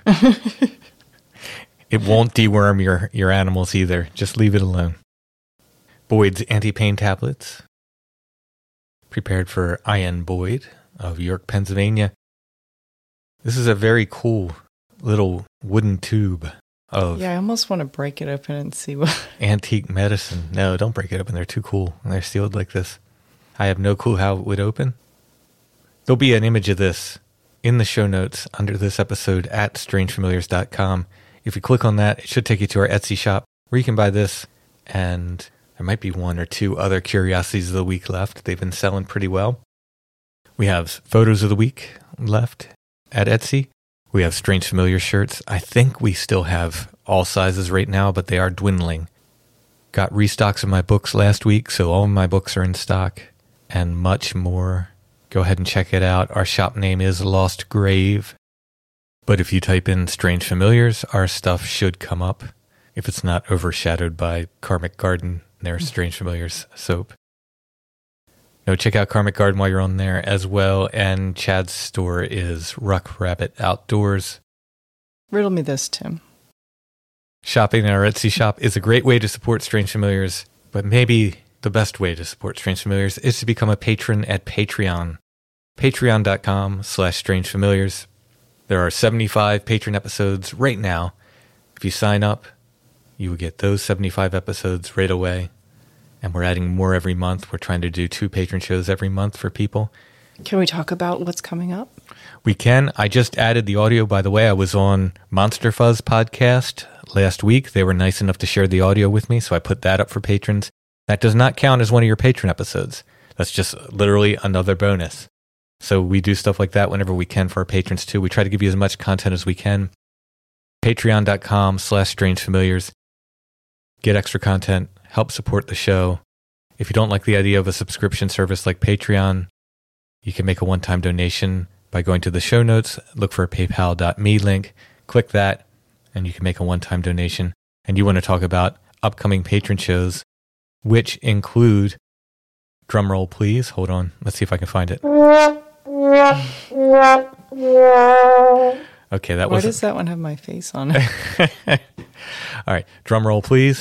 It won't deworm your animals either. Just leave it alone. Boyd's Anti-Pain Tablets. Prepared for I.N. Boyd of York, Pennsylvania. This is a very cool little wooden tube of... Yeah, I almost want to break it open and see what... Antique medicine. No, don't break it open. They're too cool. And they're sealed like this. I have no clue how it would open. There'll be an image of this in the show notes under this episode at strangefamiliars.com. If you click on that, it should take you to our Etsy shop where you can buy this. And there might be 1 or 2 other curiosities of the week left. They've been selling pretty well. We have photos of the week left at Etsy. We have Strange Familiar shirts. I think we still have all sizes right now, but they are dwindling. Got restocks of my books last week, so all of my books are in stock and much more. Go ahead and check it out. Our shop name is Lost Grave. But if you type in Strange Familiars, our stuff should come up if it's not overshadowed by Karmic Garden, their Strange Familiars soap. No, check out Karmic Garden while you're on there as well. And Chad's store is Ruck Rabbit Outdoors. Riddle me this, Tim. Shopping in our Etsy shop is a great way to support Strange Familiars, but maybe the best way to support Strange Familiars is to become a patron at Patreon. Patreon.com/strangefamiliars. There are 75 patron episodes right now. If you sign up, you will get those 75 episodes right away. And we're adding more every month. We're trying to do 2 patron shows every month for people. Can we talk about what's coming up? We can. I just added the audio, by the way. I was on Monster Fuzz podcast last week. They were nice enough to share the audio with me, so I put that up for patrons. That does not count as one of your patron episodes. That's just literally another bonus. So we do stuff like that whenever we can for our patrons too. We try to give you as much content as we can. Patreon.com/strangefamiliars. Get extra content. Help support the show. If you don't like the idea of a subscription service like Patreon, you can make a one-time donation by going to the show notes, look for a paypal.me link, click that, and you can make a one-time donation. And you want to talk about upcoming patron shows, which include, drumroll please, hold on, let's see if I can find it. Okay, that was... Why does that one have my face on it? All right, drumroll please.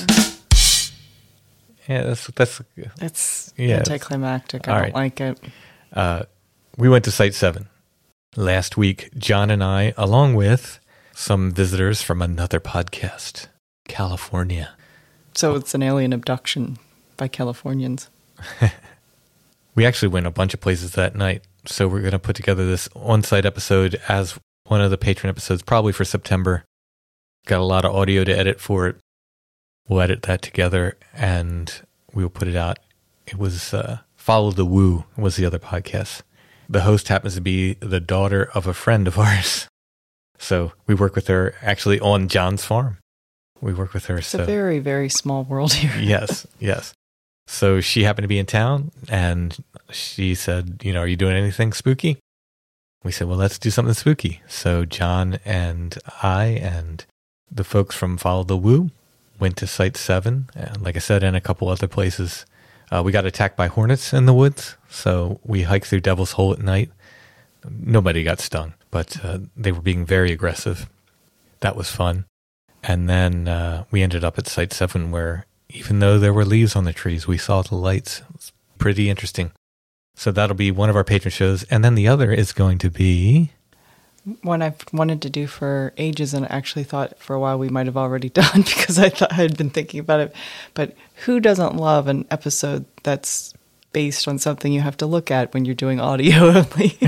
Yeah, that's anticlimactic. I don't like it. We went to Site 7 last week. John and I, along with some visitors from another podcast, California. So it's an alien abduction by Californians. We actually went a bunch of places that night, so we're going to put together this on-site episode as one of the patron episodes, probably for September. Got a lot of audio to edit for it. We'll edit that together, and we'll put it out. It was Follow the Woo was the other podcast. The host happens to be the daughter of a friend of ours. So we work with her actually on John's farm. We work with her. It's a very, very small world here. Yes. So she happened to be in town, and she said, are you doing anything spooky? We said, well, let's do something spooky. So John and I and the folks from Follow the Woo went to Site 7, and like I said, and a couple other places. We got attacked by hornets in the woods, so we hiked through Devil's Hole at night. Nobody got stung, but they were being very aggressive. That was fun. And then we ended up at Site 7 where, even though there were leaves on the trees, we saw the lights. It was pretty interesting. So that'll be one of our patron shows. And then the other is going to be one I've wanted to do for ages, and I actually thought for a while we might have already done because I thought I had been thinking about it. But who doesn't love an episode that's based on something you have to look at when you're doing audio only?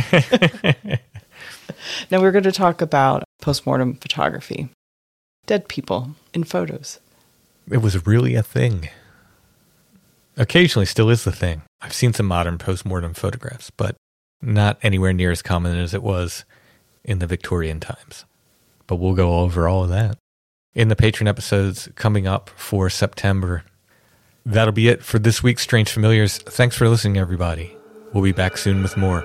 Now we're going to talk about postmortem photography. Dead people in photos. It was really a thing. Occasionally still is the thing. I've seen some modern postmortem photographs, but not anywhere near as common as it was in the Victorian times. But we'll go over all of that in the patron episodes coming up for September. That'll be it for this week's Strange Familiars. Thanks for listening, everybody. We'll be back soon with more.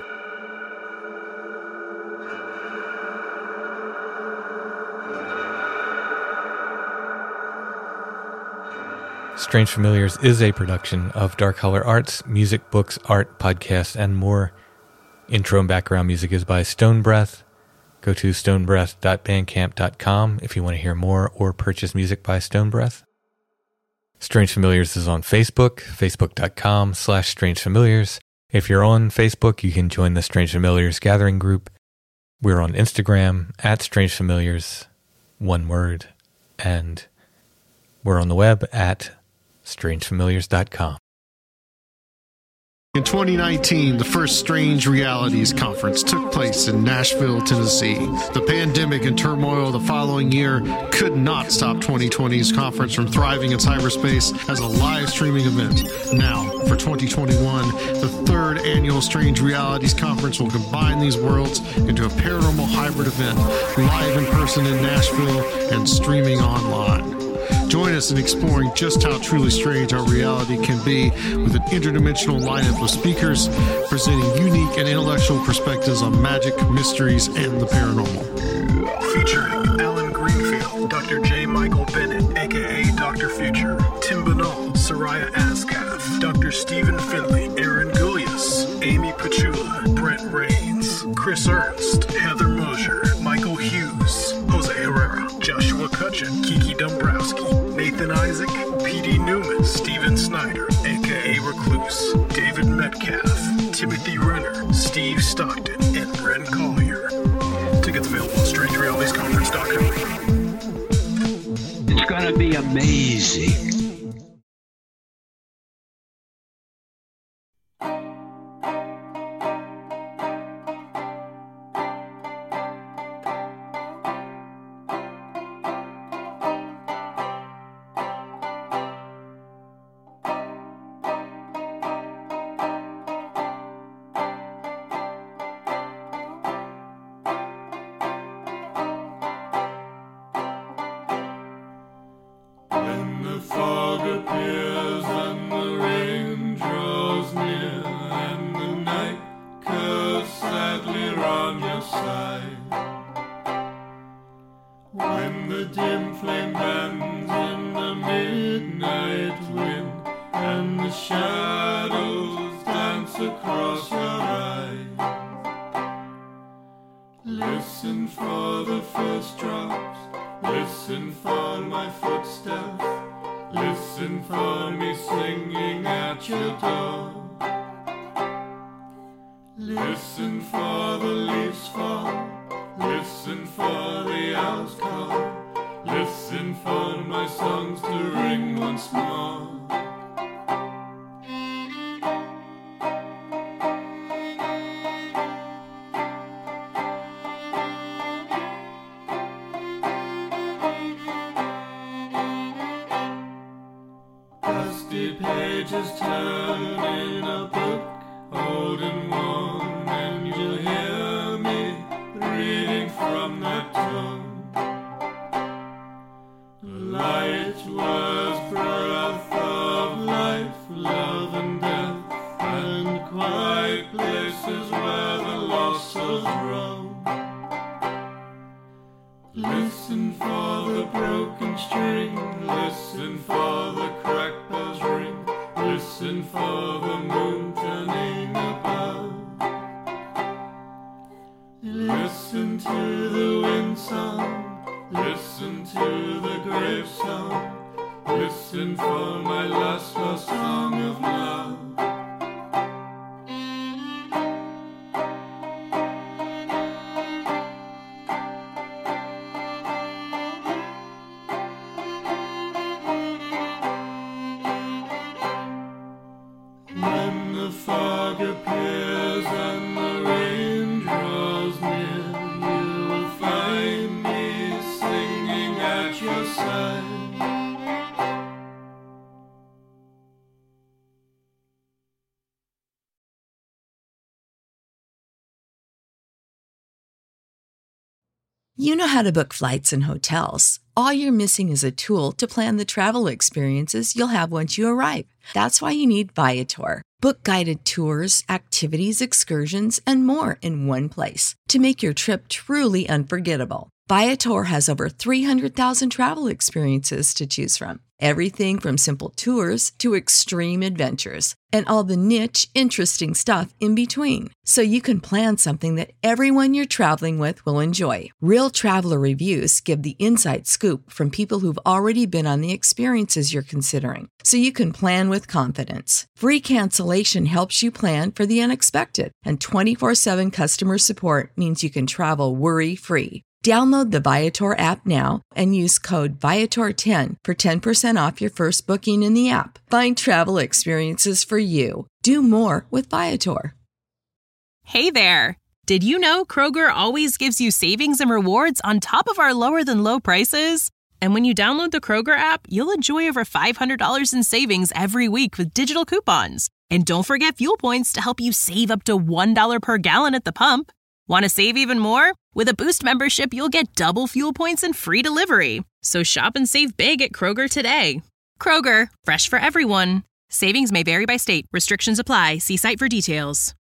Strange Familiars is a production of Dark Color Arts, music, books, art, podcasts, and more. Intro and background music is by Stone Breath. Go to stonebreath.bandcamp.com if you want to hear more or purchase music by Stone Breath. Strange Familiars is on Facebook, facebook.com/Strange Familiars. If you're on Facebook, you can join the Strange Familiars gathering group. We're on Instagram @Strange Familiars, one word, and we're on the web at strangefamiliars.com. In 2019, the first Strange Realities Conference took place in Nashville, Tennessee. The pandemic and turmoil the following year could not stop 2020's conference from thriving in cyberspace as a live streaming event. Now, for 2021, the third annual Strange Realities Conference will combine these worlds into a paranormal hybrid event, live in person in Nashville and streaming online. Join us in exploring just how truly strange our reality can be with an interdimensional lineup of speakers presenting unique and intellectual perspectives on magic, mysteries, and the paranormal. Featuring Alan Greenfield, Dr. J. Michael Bennett, a.k.a. Dr. Future, Tim Banal, Soraya Ascaf, Dr. Stephen Finley, Aaron Gullius, Amy Pachula, Brent Rains, Chris Ernst, Heather Mosier, Michael Hughes, Jose Herrera, Joshua Cutchin, Kiki Dombrowski, Nathan Isaac, P.D. Newman, Steven Snyder, a.k.a. Recluse, David Metcalf, Timothy Renner, Steve Stockton, and Bren Collier. Tickets available at strangerealitiesconference.com. It's going to be amazing. Listen for the first drops, listen for my footsteps, listen for me singing at your door. Listen for the leaves fall, listen for the owls call, listen for my songs to ring once more. pages turn in a book, holding one, and you'll hear me reading from that tome. Light was breath of life, love and death, and quiet places where the lost souls roam. Listen for the broken string, listen for the cracked bells ring, listen for the moon turning above. Listen to the wind song, listen to the grave song, listen for my last lost song of love. When the fog appears and the rain draws near, you will find me singing at your side. You know how to book flights and hotels. All you're missing is a tool to plan the travel experiences you'll have once you arrive. That's why you need Viator. Book guided tours, activities, excursions, and more in one place to make your trip truly unforgettable. Viator has over 300,000 travel experiences to choose from. Everything from simple tours to extreme adventures and all the niche, interesting stuff in between. So you can plan something that everyone you're traveling with will enjoy. Real traveler reviews give the inside scoop from people who've already been on the experiences you're considering. So you can plan with confidence. Free cancellation helps you plan for the unexpected. And 24/7 customer support means you can travel worry-free. Download the Viator app now and use code Viator10 for 10% off your first booking in the app. Find travel experiences for you. Do more with Viator. Hey there! Did you know Kroger always gives you savings and rewards on top of our lower than low prices? And when you download the Kroger app, you'll enjoy over $500 in savings every week with digital coupons. And don't forget fuel points to help you save up to $1 per gallon at the pump. Want to save even more? With a Boost membership, you'll get double fuel points and free delivery. So shop and save big at Kroger today. Kroger, fresh for everyone. Savings may vary by state. Restrictions apply. See site for details.